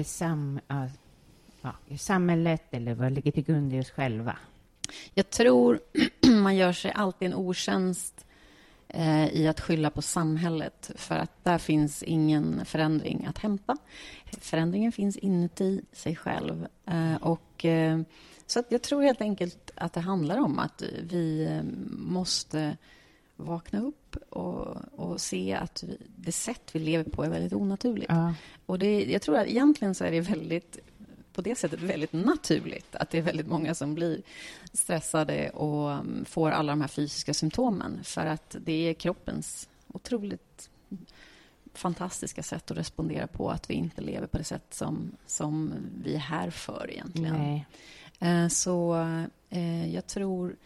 det i samhället eller vad ligger till grund i oss själva? Jag tror man gör sig alltid en otjänst i att skylla på samhället, för att där finns ingen förändring att hämta. Förändringen finns inuti sig själv. Så att jag tror helt enkelt att det handlar om att vi måste vakna upp och se att det sätt vi lever på är väldigt onaturligt. Ja. Och jag tror att egentligen så är det på det sättet väldigt naturligt att det är väldigt många som blir stressade och får alla de här fysiska symptomen, för att det är kroppens otroligt fantastiska sätt att respondera på att vi inte lever på det sätt som vi är här för egentligen. Så jag tror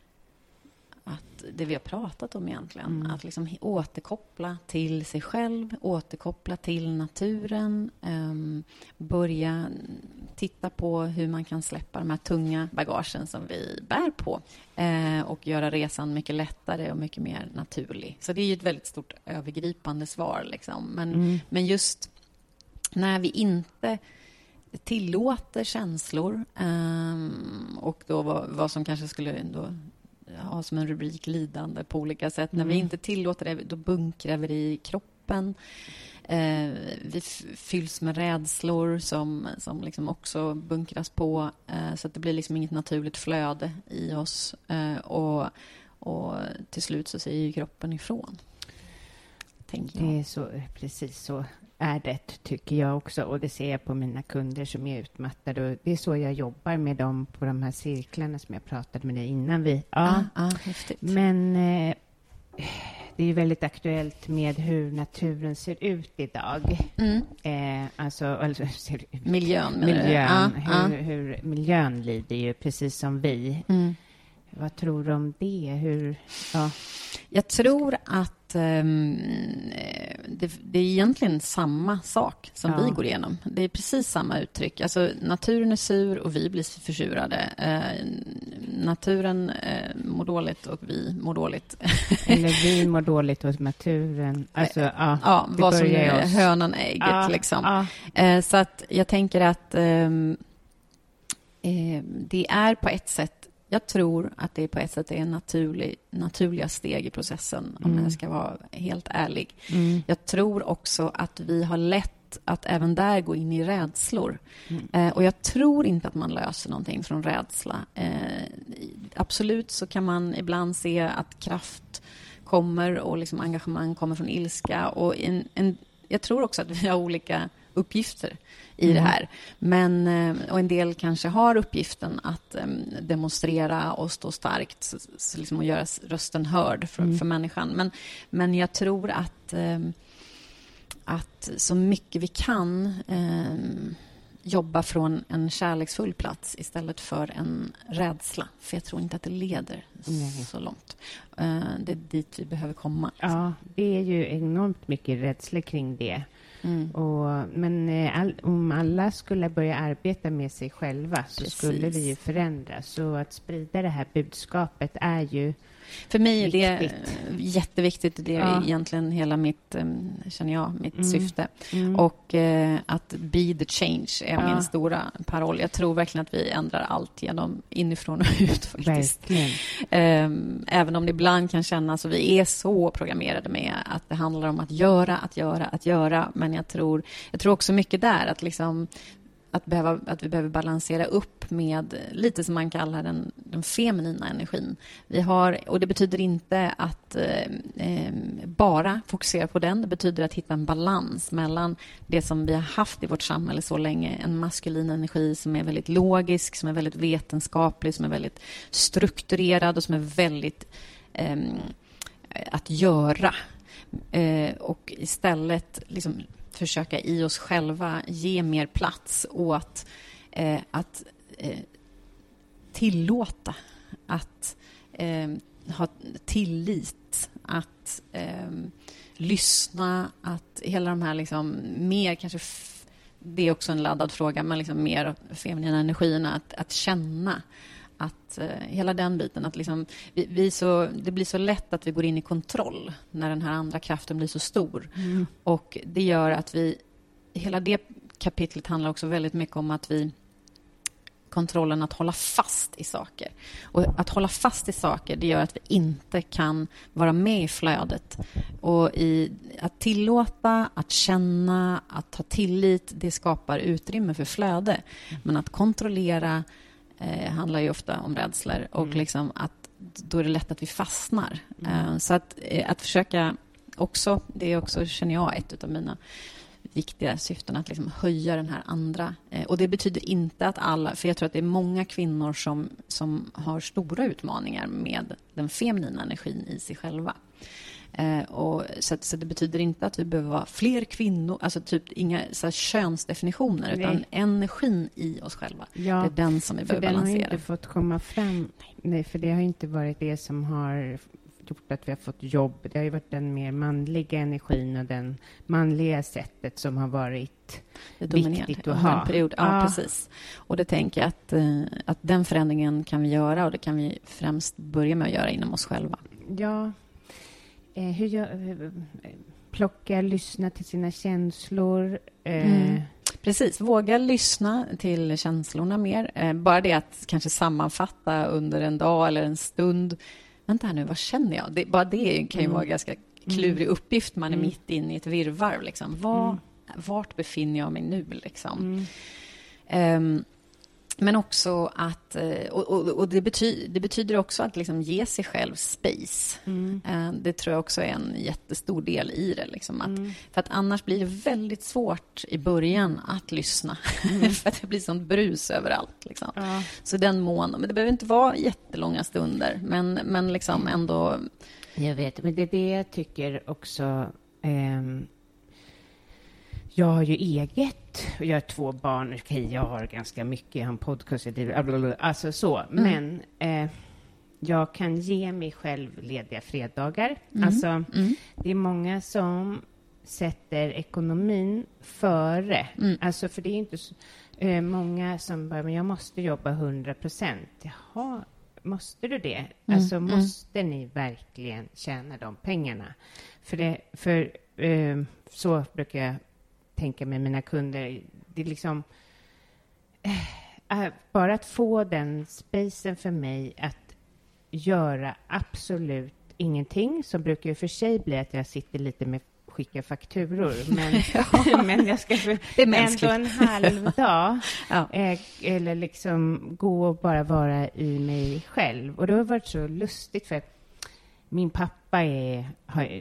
att det vi har pratat om egentligen, att liksom återkoppla till sig själv, återkoppla till naturen, börja titta på hur man kan släppa de här tunga bagagen som vi bär på och göra resan mycket lättare och mycket mer naturlig. Så det är ju ett väldigt stort övergripande svar liksom. Men just när vi inte tillåter känslor och då vad som kanske skulle då ha som en rubrik lidande på olika sätt. När vi inte tillåter det, då bunkrar vi det i kroppen. Vi fylls med rädslor som liksom också bunkras på, så att det blir liksom inget naturligt flöde i oss, och till slut så säger ju kroppen ifrån. Det är så, precis så är det, tycker jag också, och det ser jag på mina kunder som är utmattade, och det är så jag jobbar med dem på de här cirklarna som jag pratade med dig innan vi... Men det är ju väldigt aktuellt med hur naturen ser ut idag. Miljön. Hur miljön lider ju precis som vi. Vad tror du om det? Jag tror att det är egentligen samma sak som vi går igenom. Det är precis samma uttryck. Alltså, naturen är sur och vi blir försurade. Naturen mår dåligt och vi mår dåligt. Eller vi mår dåligt hos naturen. Alltså, vad som är hönan ägget. Liksom. Så att jag tänker att det är på ett sätt, jag tror att det på ett sätt är naturliga steg i processen, om jag ska vara helt ärlig. Jag tror också att vi har lätt att även där gå in i rädslor. Och jag tror inte att man löser någonting från rädsla. Absolut så kan man ibland se att kraft kommer och liksom engagemang kommer från ilska. Och jag tror också att vi har olika uppgifter i det här. Och en del kanske har uppgiften att demonstrera och stå starkt, så liksom att göra rösten hörd för människan. Men jag tror att så mycket vi kan jobba från en kärleksfull plats istället för en rädsla. För jag tror inte att det leder så långt. Det är dit vi behöver komma. Ja, det är ju enormt mycket rädsla kring det. Men om alla skulle börja arbeta med sig själva så skulle vi ju förändras. Så att sprida det här budskapet är ju för mig är det jätteviktigt. Det är egentligen hela mitt syfte. Och att be the change är min stora paroll. Jag tror verkligen att vi ändrar allt genom inifrån och ut faktiskt. Även om det ibland kan kännas, och vi är så programmerade med att det handlar om att göra. Men jag tror också mycket där att liksom att vi behöver balansera upp med lite som man kallar den feminina energin. Och det betyder inte att bara fokusera på den. Det betyder att hitta en balans mellan det som vi har haft i vårt samhälle så länge. En maskulin energi som är väldigt logisk, som är väldigt vetenskaplig, som är väldigt strukturerad och som är väldigt att göra. Och istället liksom försöka i oss själva ge mer plats åt att tillåta, att ha tillit, att lyssna, att hela de här liksom mer kanske det är också en laddad fråga, men liksom mer feminina energierna, att känna, att hela den biten, att liksom, det blir så lätt att vi går in i kontroll när den här andra kraften blir så stor. Och det gör att hela det kapitlet handlar också väldigt mycket om att kontrollen att hålla fast i saker. Och att hålla fast i saker, det gör att vi inte kan vara med i flödet. Och att tillåta, att känna, att ha tillit, det skapar utrymme för flöde. Men att kontrollera handlar ju ofta om rädslor. Och liksom att då är det lätt att vi fastnar. Så att försöka också, det är också, känner jag, ett av mina viktiga syften, att liksom höja den här andra. Och det betyder inte att alla, för jag tror att det är många kvinnor som har stora utmaningar med den feminina energin i sig själva. Och så det betyder inte att vi behöver vara fler kvinnor, alltså typ inga så här könsdefinitioner, utan energin i oss själva. Ja, det är den som vi behöver balansera. Den har inte fått komma fram. Nej, för det har inte varit det som har gjort att vi har fått jobb. Det har ju varit den mer manliga energin och den manliga sättet som har varit viktigt att ha. En period. Ja, precis. Och det tänker jag att den förändringen kan vi göra, och det kan vi främst börja med att göra inom oss själva. Ja. Plocka, lyssna till sina känslor. Precis, våga lyssna till känslorna mer. Bara det att kanske sammanfatta under en dag eller en stund. Vänta här nu, vad känner jag? Bara det kan ju vara en ganska klurig uppgift. Man är mitt inne i ett virrvarr. Liksom. Vart befinner jag mig nu? Liksom? Men också att... Och det betyder också att liksom ge sig själv space. Det tror jag också är en jättestor del i det. Liksom, för att annars blir det väldigt svårt i början att lyssna. För att det blir sånt brus överallt. Liksom. Så den men det behöver inte vara jättelånga stunder. Men liksom ändå... Jag vet, men det är det jag tycker också... Jag har ju eget, och jag har 2 barn. Okej, jag har ganska mycket, jag har en podcast, alltså så. Men jag kan ge mig själv lediga fredagar. Alltså, det är många som sätter ekonomin före. Alltså, för det är inte många som bara, men jag måste jobba 100%. Jaha, måste du det? Alltså, måste ni verkligen tjäna de pengarna? För så brukar jag tänka med mina kunder. Det är liksom bara att få den spacen för mig att göra absolut ingenting, som brukar ju för sig bli att jag sitter lite med skicka fakturor, men jag ska ändå en halv dag eller liksom gå och bara vara i mig själv. Och det har varit så lustigt, för min pappa har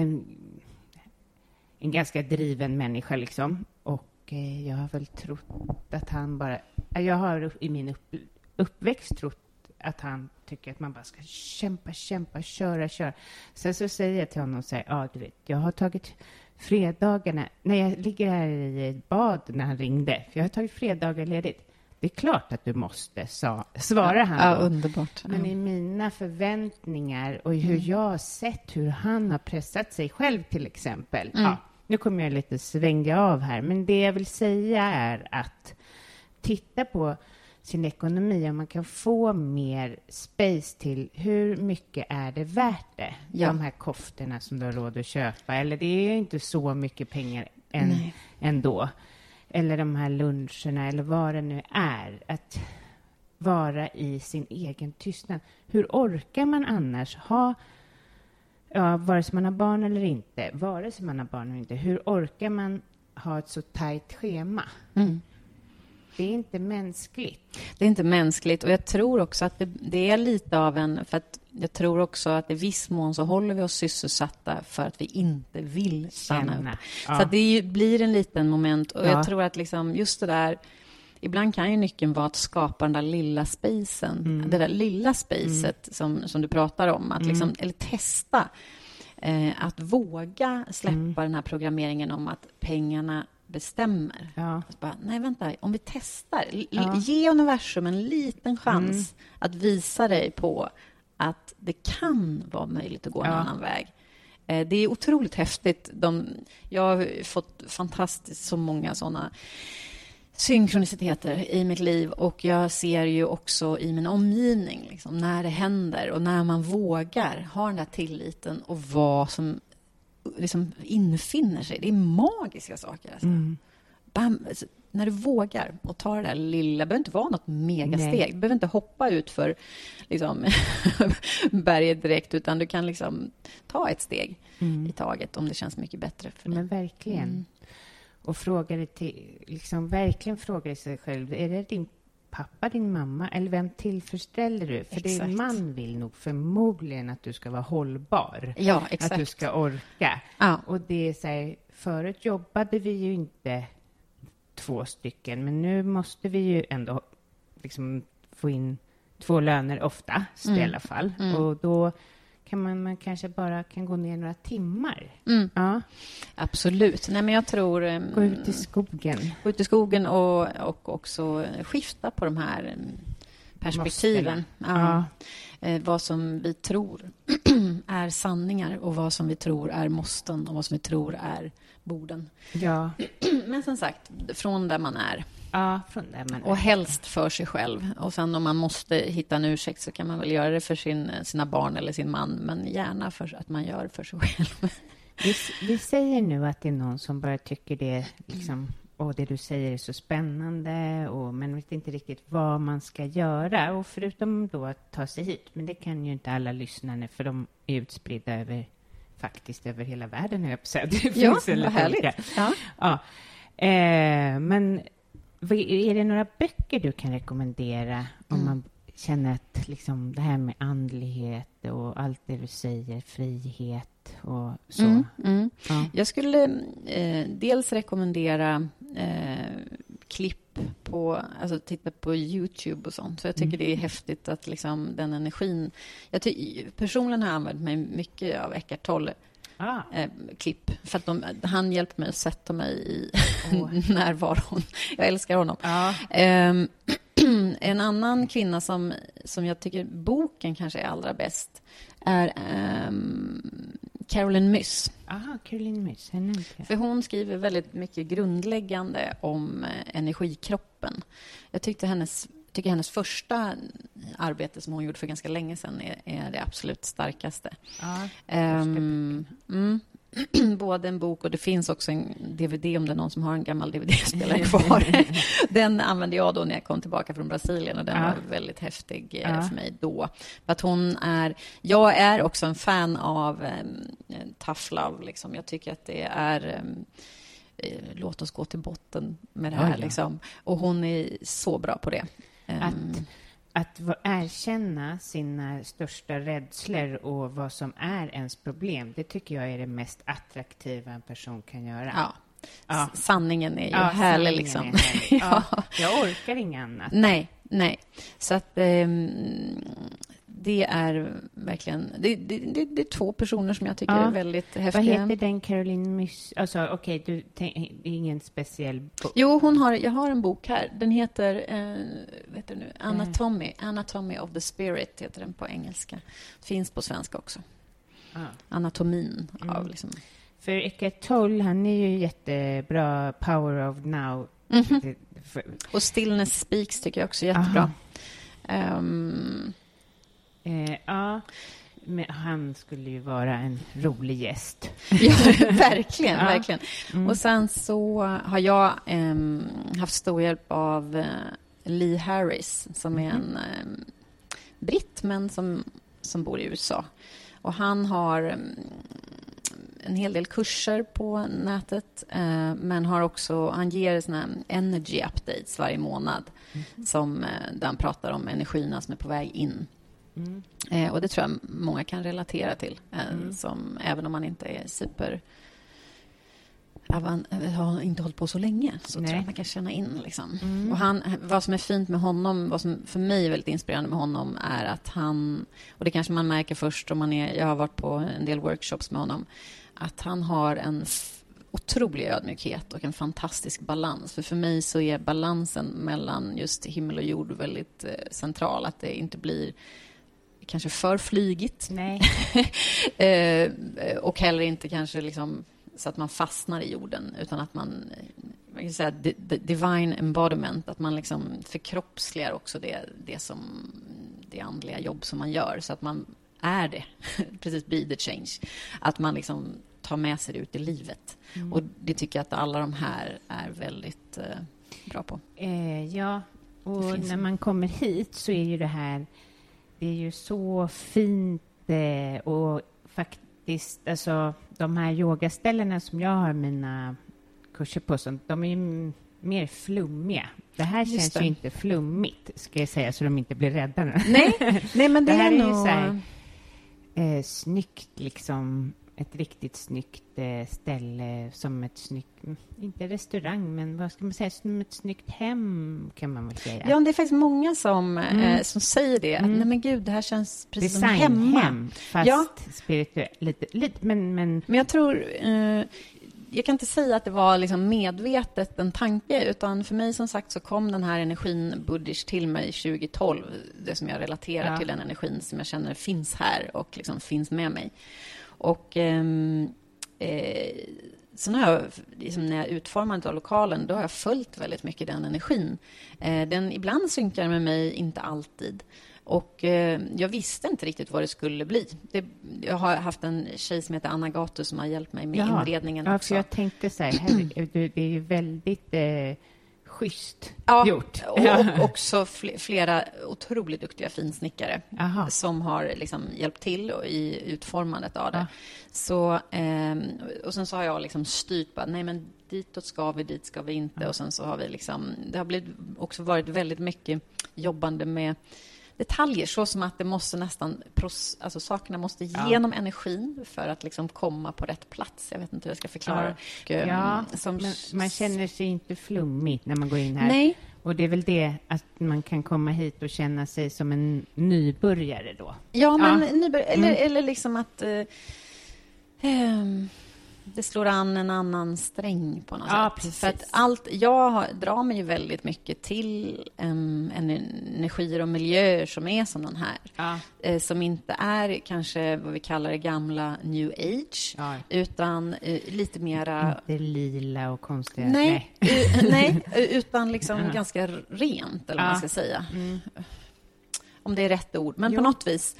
en ganska driven människa liksom. Och jag har väl trott att han bara... Jag har i min uppväxt trott att han tycker att man bara ska kämpa, köra. Sen så säger jag till honom så här, du vet, jag har tagit fredagarna... När jag ligger här i ett bad när han ringde, för jag har tagit fredagar ledigt. Det är klart att du måste, svara han. Ja, underbart. Men i mina förväntningar och hur jag har sett hur han har pressat sig själv till exempel. Nu kommer jag lite svänga av här. Men det jag vill säga är att titta på sin ekonomi. Om man kan få mer space till hur mycket är det värt det. De här koftorna som du har råd att köpa. Eller det är inte så mycket pengar ändå. Eller de här luncherna eller vad det nu är. Att vara i sin egen tystnad. Hur orkar man annars ha, vare sig man har barn eller inte. Vare sig man har barn eller inte. Hur orkar man ha ett så tajt schema? Det är inte mänskligt. Det är inte mänskligt. Och jag tror också att det är lite av en... För att jag tror också att i viss mån så håller vi oss sysselsatta för att vi inte vill stanna upp. Ja. Så att det blir en liten moment. Och jag tror att liksom just det där... Ibland kan ju nyckeln vara att skapa den där lilla spacen. Det där lilla spacet som du pratar om. Att liksom, eller testa. Att våga släppa den här programmeringen om att pengarna bestämmer. Bara, nej, vänta. Om vi testar. Ge universum en liten chans att visa dig på att det kan vara möjligt att gå en annan väg. Det är otroligt häftigt. Jag har fått fantastiskt så många sådana synkroniciteter i mitt liv, och jag ser ju också i min omgivning liksom, när det händer och när man vågar ha den där tilliten och vad som liksom infinner sig. Det är magiska saker. Alltså. Bam, alltså, när du vågar och tar det där lilla, det behöver inte vara något megasteg. Du behöver inte hoppa ut för liksom, berget direkt, utan du kan liksom ta ett steg i taget om det känns mycket bättre för dig. Men verkligen. Och verkligen fråga sig själv, är det din pappa, din mamma, eller vem tillfredsställer du? För din man vill nog förmodligen att du ska vara hållbar. Ja, exakt. Att du ska orka. Ja. Och det är så här, förut jobbade vi ju inte 2 stycken, men nu måste vi ju ändå liksom få in 2 löner oftast i alla fall. Och då kan man kanske bara kan gå ner några timmar. Ja. Absolut. Nej, men jag tror... Gå ut i skogen. Gå ut i skogen och också skifta på de här perspektiven. Ja. Vad som vi tror är sanningar och vad som vi tror är måsten och vad som vi tror är borden. Ja. Men som sagt, från där man är. Ja, från där man är. Och helst för sig själv. Och sen om man måste hitta en ursäkt så kan man väl göra det för sina barn eller sin man. Men gärna för att man gör för sig själv. Vi säger nu att det är någon som bara tycker det liksom, det du säger är så spännande, men vet inte riktigt vad man ska göra. Och förutom då att ta sig hit, men det kan ju inte alla lyssnare, för de är utspridda över hela världen. Det finns vad härligt. Ja. Men är det några böcker du kan rekommendera om man känner att liksom, det här med andlighet och allt det du säger, frihet och så? Ja. Jag skulle dels rekommendera klipp på, alltså titta på YouTube och sånt. Så jag tycker det är häftigt att liksom den energin... Personligen har jag använt mig mycket av Eckart Tolle. Klipp. För att han hjälpte mig att sätta mig i närvaron. Jag älskar honom. En annan kvinna som jag tycker boken kanske är allra bäst är Caroline Myss. Caroline Myss. För hon skriver väldigt mycket grundläggande om energikroppen. Jag tycker hennes första arbete som hon gjorde för ganska länge sedan är det absolut starkaste. Både en bok och det finns också en DVD om det är någon som har en gammal DVD-spelare kvar. Den använde jag då när jag kom tillbaka från Brasilien och den var väldigt häftig för mig då. För att jag är också en fan av tough love liksom. Jag tycker att det är låt oss gå till botten med det här liksom. Och hon är så bra på det. Att erkänna sina största rädslor och vad som är ens problem, det tycker jag är det mest attraktiva en person kan göra. Ja. Sanningen är ju härlig liksom. Jag orkar inget annat. Nej. Så att det är verkligen det är 2 personer som jag tycker är väldigt häftiga. Vad heter den Caroline Myss? Alltså det är ingen speciell bok. Jo, jag har en bok här. Den heter vet du nu, Anatomy of the Spirit heter den på engelska. Finns på svenska också. Anatomin av liksom. För Eckart Tolle, han är ju jättebra. Power of Now. Och Stillness Speaks tycker jag också är jättebra. Men han skulle ju vara en rolig gäst. Ja, verkligen. Och sen så har jag haft stor hjälp av Lee Harris som är en britt men som bor i USA. Och han har en hel del kurser på nätet, men han ger såna energy updates varje månad där han pratar om energierna som är på väg in. Och det tror jag många kan relatera till, som även om man inte är har inte hållit på så länge, så tror jag att man kan känna in liksom. Och vad som är fint med honom, vad som för mig är väldigt inspirerande med honom är att han, och det kanske man märker först om jag har varit på en del workshops med honom, att han har en otrolig ödmjukhet och en fantastisk balans. För mig så är balansen mellan just himmel och jord väldigt central, att det inte blir kanske för flygigt. Nej. Och heller inte kanske liksom så att man fastnar i jorden, utan att man jag kan säga, divine embodiment, att man liksom förkroppsligar också det andliga jobb som man gör, så att man är det, precis, be the change, att man liksom tar med sig det ut i livet. Och det tycker jag att alla de här är väldigt bra på. Ja, och när man kommer hit så är ju det är ju så fint och faktiskt, alltså de här yogaställena som jag har mina kurser på, sånt, de är ju mer flummiga. Det här känns ju inte flummigt, ska jag säga, så de inte blir rädda nu. Nej, men det här är ju nog så här, snyggt, liksom ett riktigt snyggt ställe, som ett snyggt, inte restaurang, men vad ska man säga, som ett snyggt hem, kan man väl säga. Ja, det är faktiskt många som säger det. Nej men gud, det här känns precis som hemma. Fast spirituellt, lite, men jag tror, jag kan inte säga att det var liksom medvetet en tanke, utan för mig som sagt så kom den här energin Buddhish till mig 2012, det som jag relaterar till, den energin som jag känner finns här och liksom finns med mig. Och sen har jag, liksom när jag utformat av lokalen, då har jag följt väldigt mycket den energin. Den ibland synkar med mig, inte alltid. Och jag visste inte riktigt vad det skulle bli. Jag har haft en tjej som heter Anna Gatu som har hjälpt mig med inredningen också. Ja, för jag tänkte så här, det är ju väldigt schysst gjort. Och också flera otroligt duktiga finsnickare som har liksom hjälpt till i utformandet av det. Så, och sen så har jag liksom styrt bara, nej men dit ska vi inte. Och sen så har vi liksom, det har också varit väldigt mycket jobbande med detaljer, så som att det måste nästan, alltså sakerna måste genom energin för att liksom komma på rätt plats. Jag vet inte hur jag ska förklara. Men man känner sig inte flummig när man går in här. Nej. Och det är väl det, att man kan komma hit och känna sig som en nybörjare då. Ja, men nybörjare, eller liksom att det slår an en annan sträng på något sätt. Precis. För att jag drar mig ju väldigt mycket till energier och miljöer som är som den här. Som inte är kanske vad vi kallar det gamla new age, utan lite mera... Inte lila och konstiga. Nej, utan liksom ganska rent, eller vad man ska säga. Om det är rätt ord, men på något vis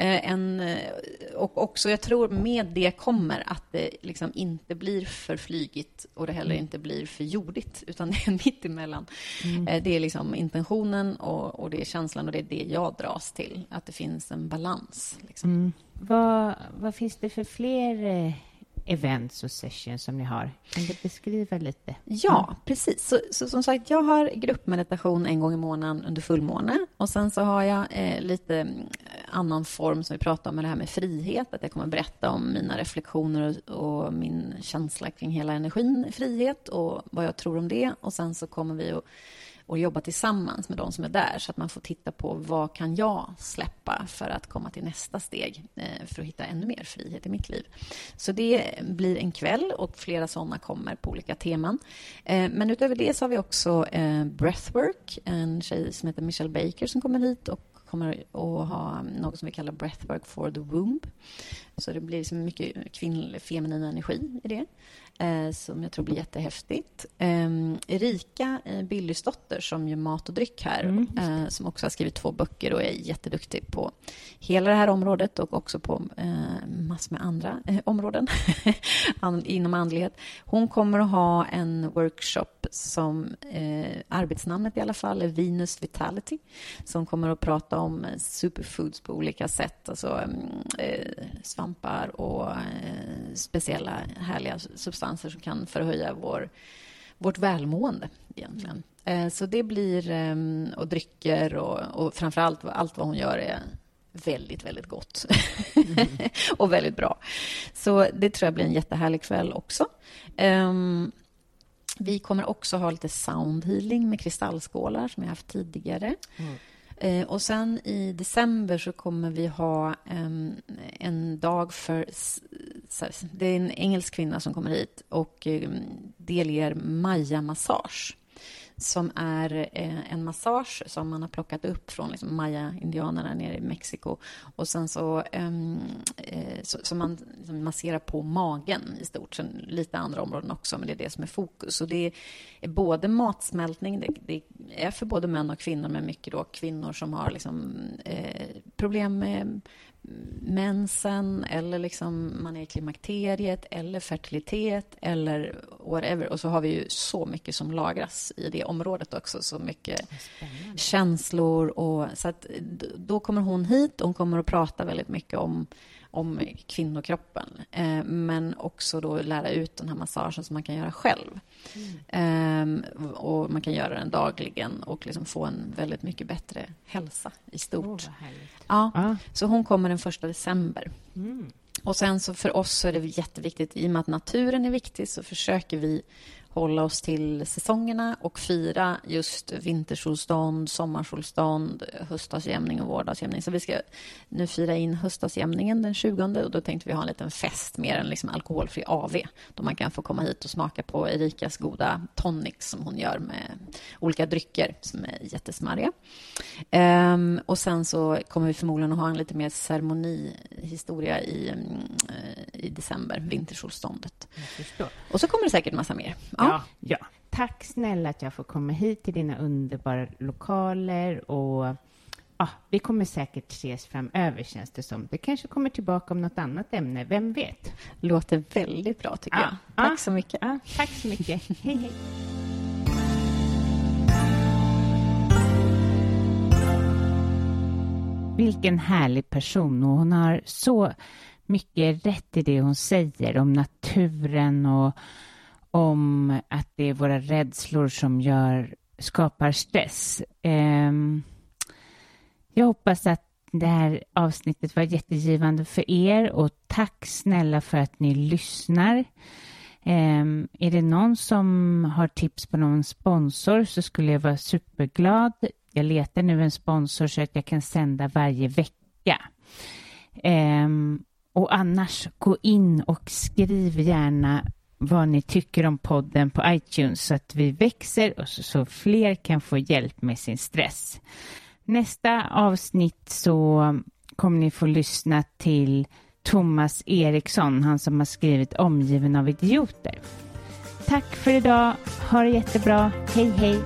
och också jag tror med det kommer att det liksom inte blir för flygigt och det heller inte blir för jordigt, utan det är mitt emellan. Det är liksom intentionen och det är känslan, och det är det jag dras till, att det finns en balans liksom. Vad finns det för fler events och sessions som ni har? Kan du beskriva lite? Ja, precis. Så som sagt, jag har gruppmeditation en gång i månaden under fullmåne. Och sen så har jag lite annan form som vi pratar om, med det här med frihet. Att jag kommer berätta om mina reflektioner och min känsla kring hela energin, frihet, och vad jag tror om det. Och sen så kommer vi och jobba tillsammans med de som är där, så att man får titta på vad kan jag släppa för att komma till nästa steg, för att hitta ännu mer frihet i mitt liv. Så det blir en kväll och flera sådana kommer på olika teman. Men utöver det så har vi också breathwork, en tjej som heter Michelle Baker som kommer hit och kommer att ha något som vi kallar breathwork for the womb. Så det blir så mycket kvinnlig, feminin energi i det. Som jag tror blir jättehäftigt. Erika Billysdotter som gör mat och dryck här, som också har skrivit 2 böcker och är jätteduktig på hela det här området och också på massor med andra områden inom andlighet. Hon kommer att ha en workshop som arbetsnamnet i alla fall är Venus Vitality, som kommer att prata om superfoods på olika sätt, alltså svampar och speciella härliga substanser som kan förhöja vårt välmående egentligen. Så det blir och drycker och framförallt allt vad hon gör är väldigt, väldigt gott och väldigt bra. Så det tror jag blir en jättehärlig kväll också. Vi kommer också ha lite sound healing med kristallskålar som jag haft tidigare. Och sen i december så kommer vi ha en dag för... Det är en engelsk kvinna som kommer hit och delger Maya-massage. som är en massage som man har plockat upp från liksom maya-indianerna nere i Mexiko. Och sen så man liksom masserar på magen i stort. Sen lite andra områden också, men det är det som är fokus. Och det är både matsmältning, det är för både män och kvinnor, men mycket då kvinnor som har liksom, problem med mensen, eller liksom man är i klimakteriet, eller fertilitet, eller whatever. Och så har vi ju så mycket som lagras i det området också, så mycket känslor. Och så att då kommer hon hit, och hon kommer att prata väldigt mycket om kvinnokroppen, men också då lära ut den här massagen som man kan göra själv. Och man kan göra den dagligen och liksom få en väldigt mycket bättre hälsa i stort. Så hon kommer den 1 december. Och sen så för oss så är det jätteviktigt, i och med att naturen är viktig, så försöker vi hålla oss till säsongerna och fira just vintersolstånd, sommarsolstånd, höstdagsjämning och vårdagsjämning. Så vi ska nu fira in höstdagsjämningen den 20, och då tänkte vi ha en liten fest, mer än liksom alkoholfri AV, då man kan få komma hit och smaka på Erikas goda tonic som hon gör med olika drycker som är jättesmarriga. Och sen så kommer vi förmodligen att ha en lite mer ceremonihistoria i december, vintersolståndet. Och så kommer det säkert massa mer. Ja. Tack snälla att jag får komma hit till dina underbara lokaler, och vi kommer säkert ses framöver, känns det som. Det kanske kommer tillbaka om något annat ämne, vem vet? Låter väldigt bra tycker jag. Tack så mycket. Tack så mycket. Hej hej. Vilken härlig person, och hon har så mycket rätt i det hon säger om naturen och om att det är våra rädslor som skapar stress. Jag hoppas att det här avsnittet var jättegivande för er, och tack snälla för att ni lyssnar. Är det någon som har tips på någon sponsor, så skulle jag vara superglad. Jag letar nu en sponsor så att jag kan sända varje vecka. Och annars, gå in och skriv gärna vad ni tycker om podden på iTunes, så att vi växer och så fler kan få hjälp med sin stress. Nästa avsnitt så kommer ni få lyssna till Thomas Eriksson, han som har skrivit Omgiven av idioter. Tack för idag, ha det jättebra, hej hej!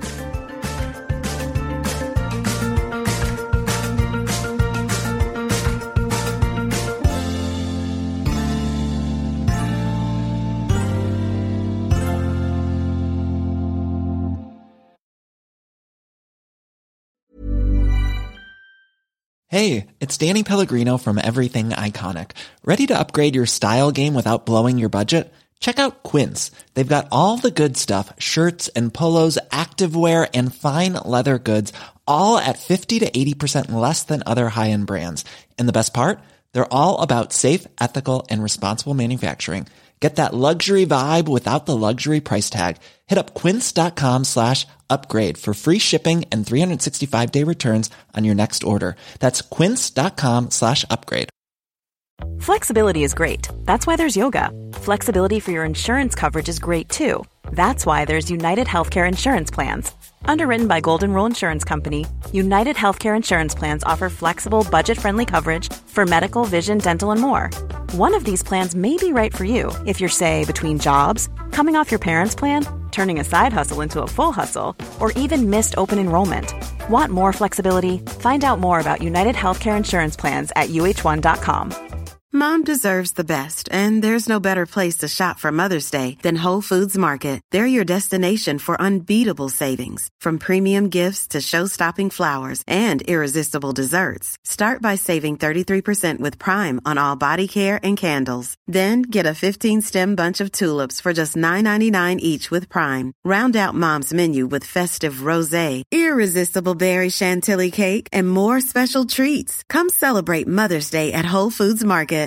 Hey, it's Danny Pellegrino from Everything Iconic. Ready to upgrade your style game without blowing your budget? Check out Quince. They've got all the good stuff, shirts and polos, activewear and fine leather goods, all at 50 to 80% less than other high-end brands. And the best part? They're all about safe, ethical and responsible manufacturing. Get that luxury vibe without the luxury price tag. Hit up quince.com/upgrade for free shipping and 365-day returns on your next order. That's quince.com/upgrade. Flexibility is great. That's why there's yoga. Flexibility for your insurance coverage is great too. That's why there's United Healthcare Insurance Plans. Underwritten by Golden Rule Insurance Company, United Healthcare Insurance Plans offer flexible, budget-friendly coverage for medical, vision, dental, and more. One of these plans may be right for you if you're, say, between jobs, coming off your parents' plan, turning a side hustle into a full hustle, or even missed open enrollment. Want more flexibility? Find out more about United Healthcare Insurance Plans at uh1.com. Mom deserves the best, and there's no better place to shop for Mother's Day than Whole Foods Market. They're your destination for unbeatable savings, from premium gifts to show-stopping flowers and irresistible desserts. Start by saving 33% with Prime on all body care and candles. Then get a 15-stem bunch of tulips for just $9.99 each with Prime. Round out Mom's menu with festive rosé, irresistible berry chantilly cake, and more special treats. Come celebrate Mother's Day at Whole Foods Market.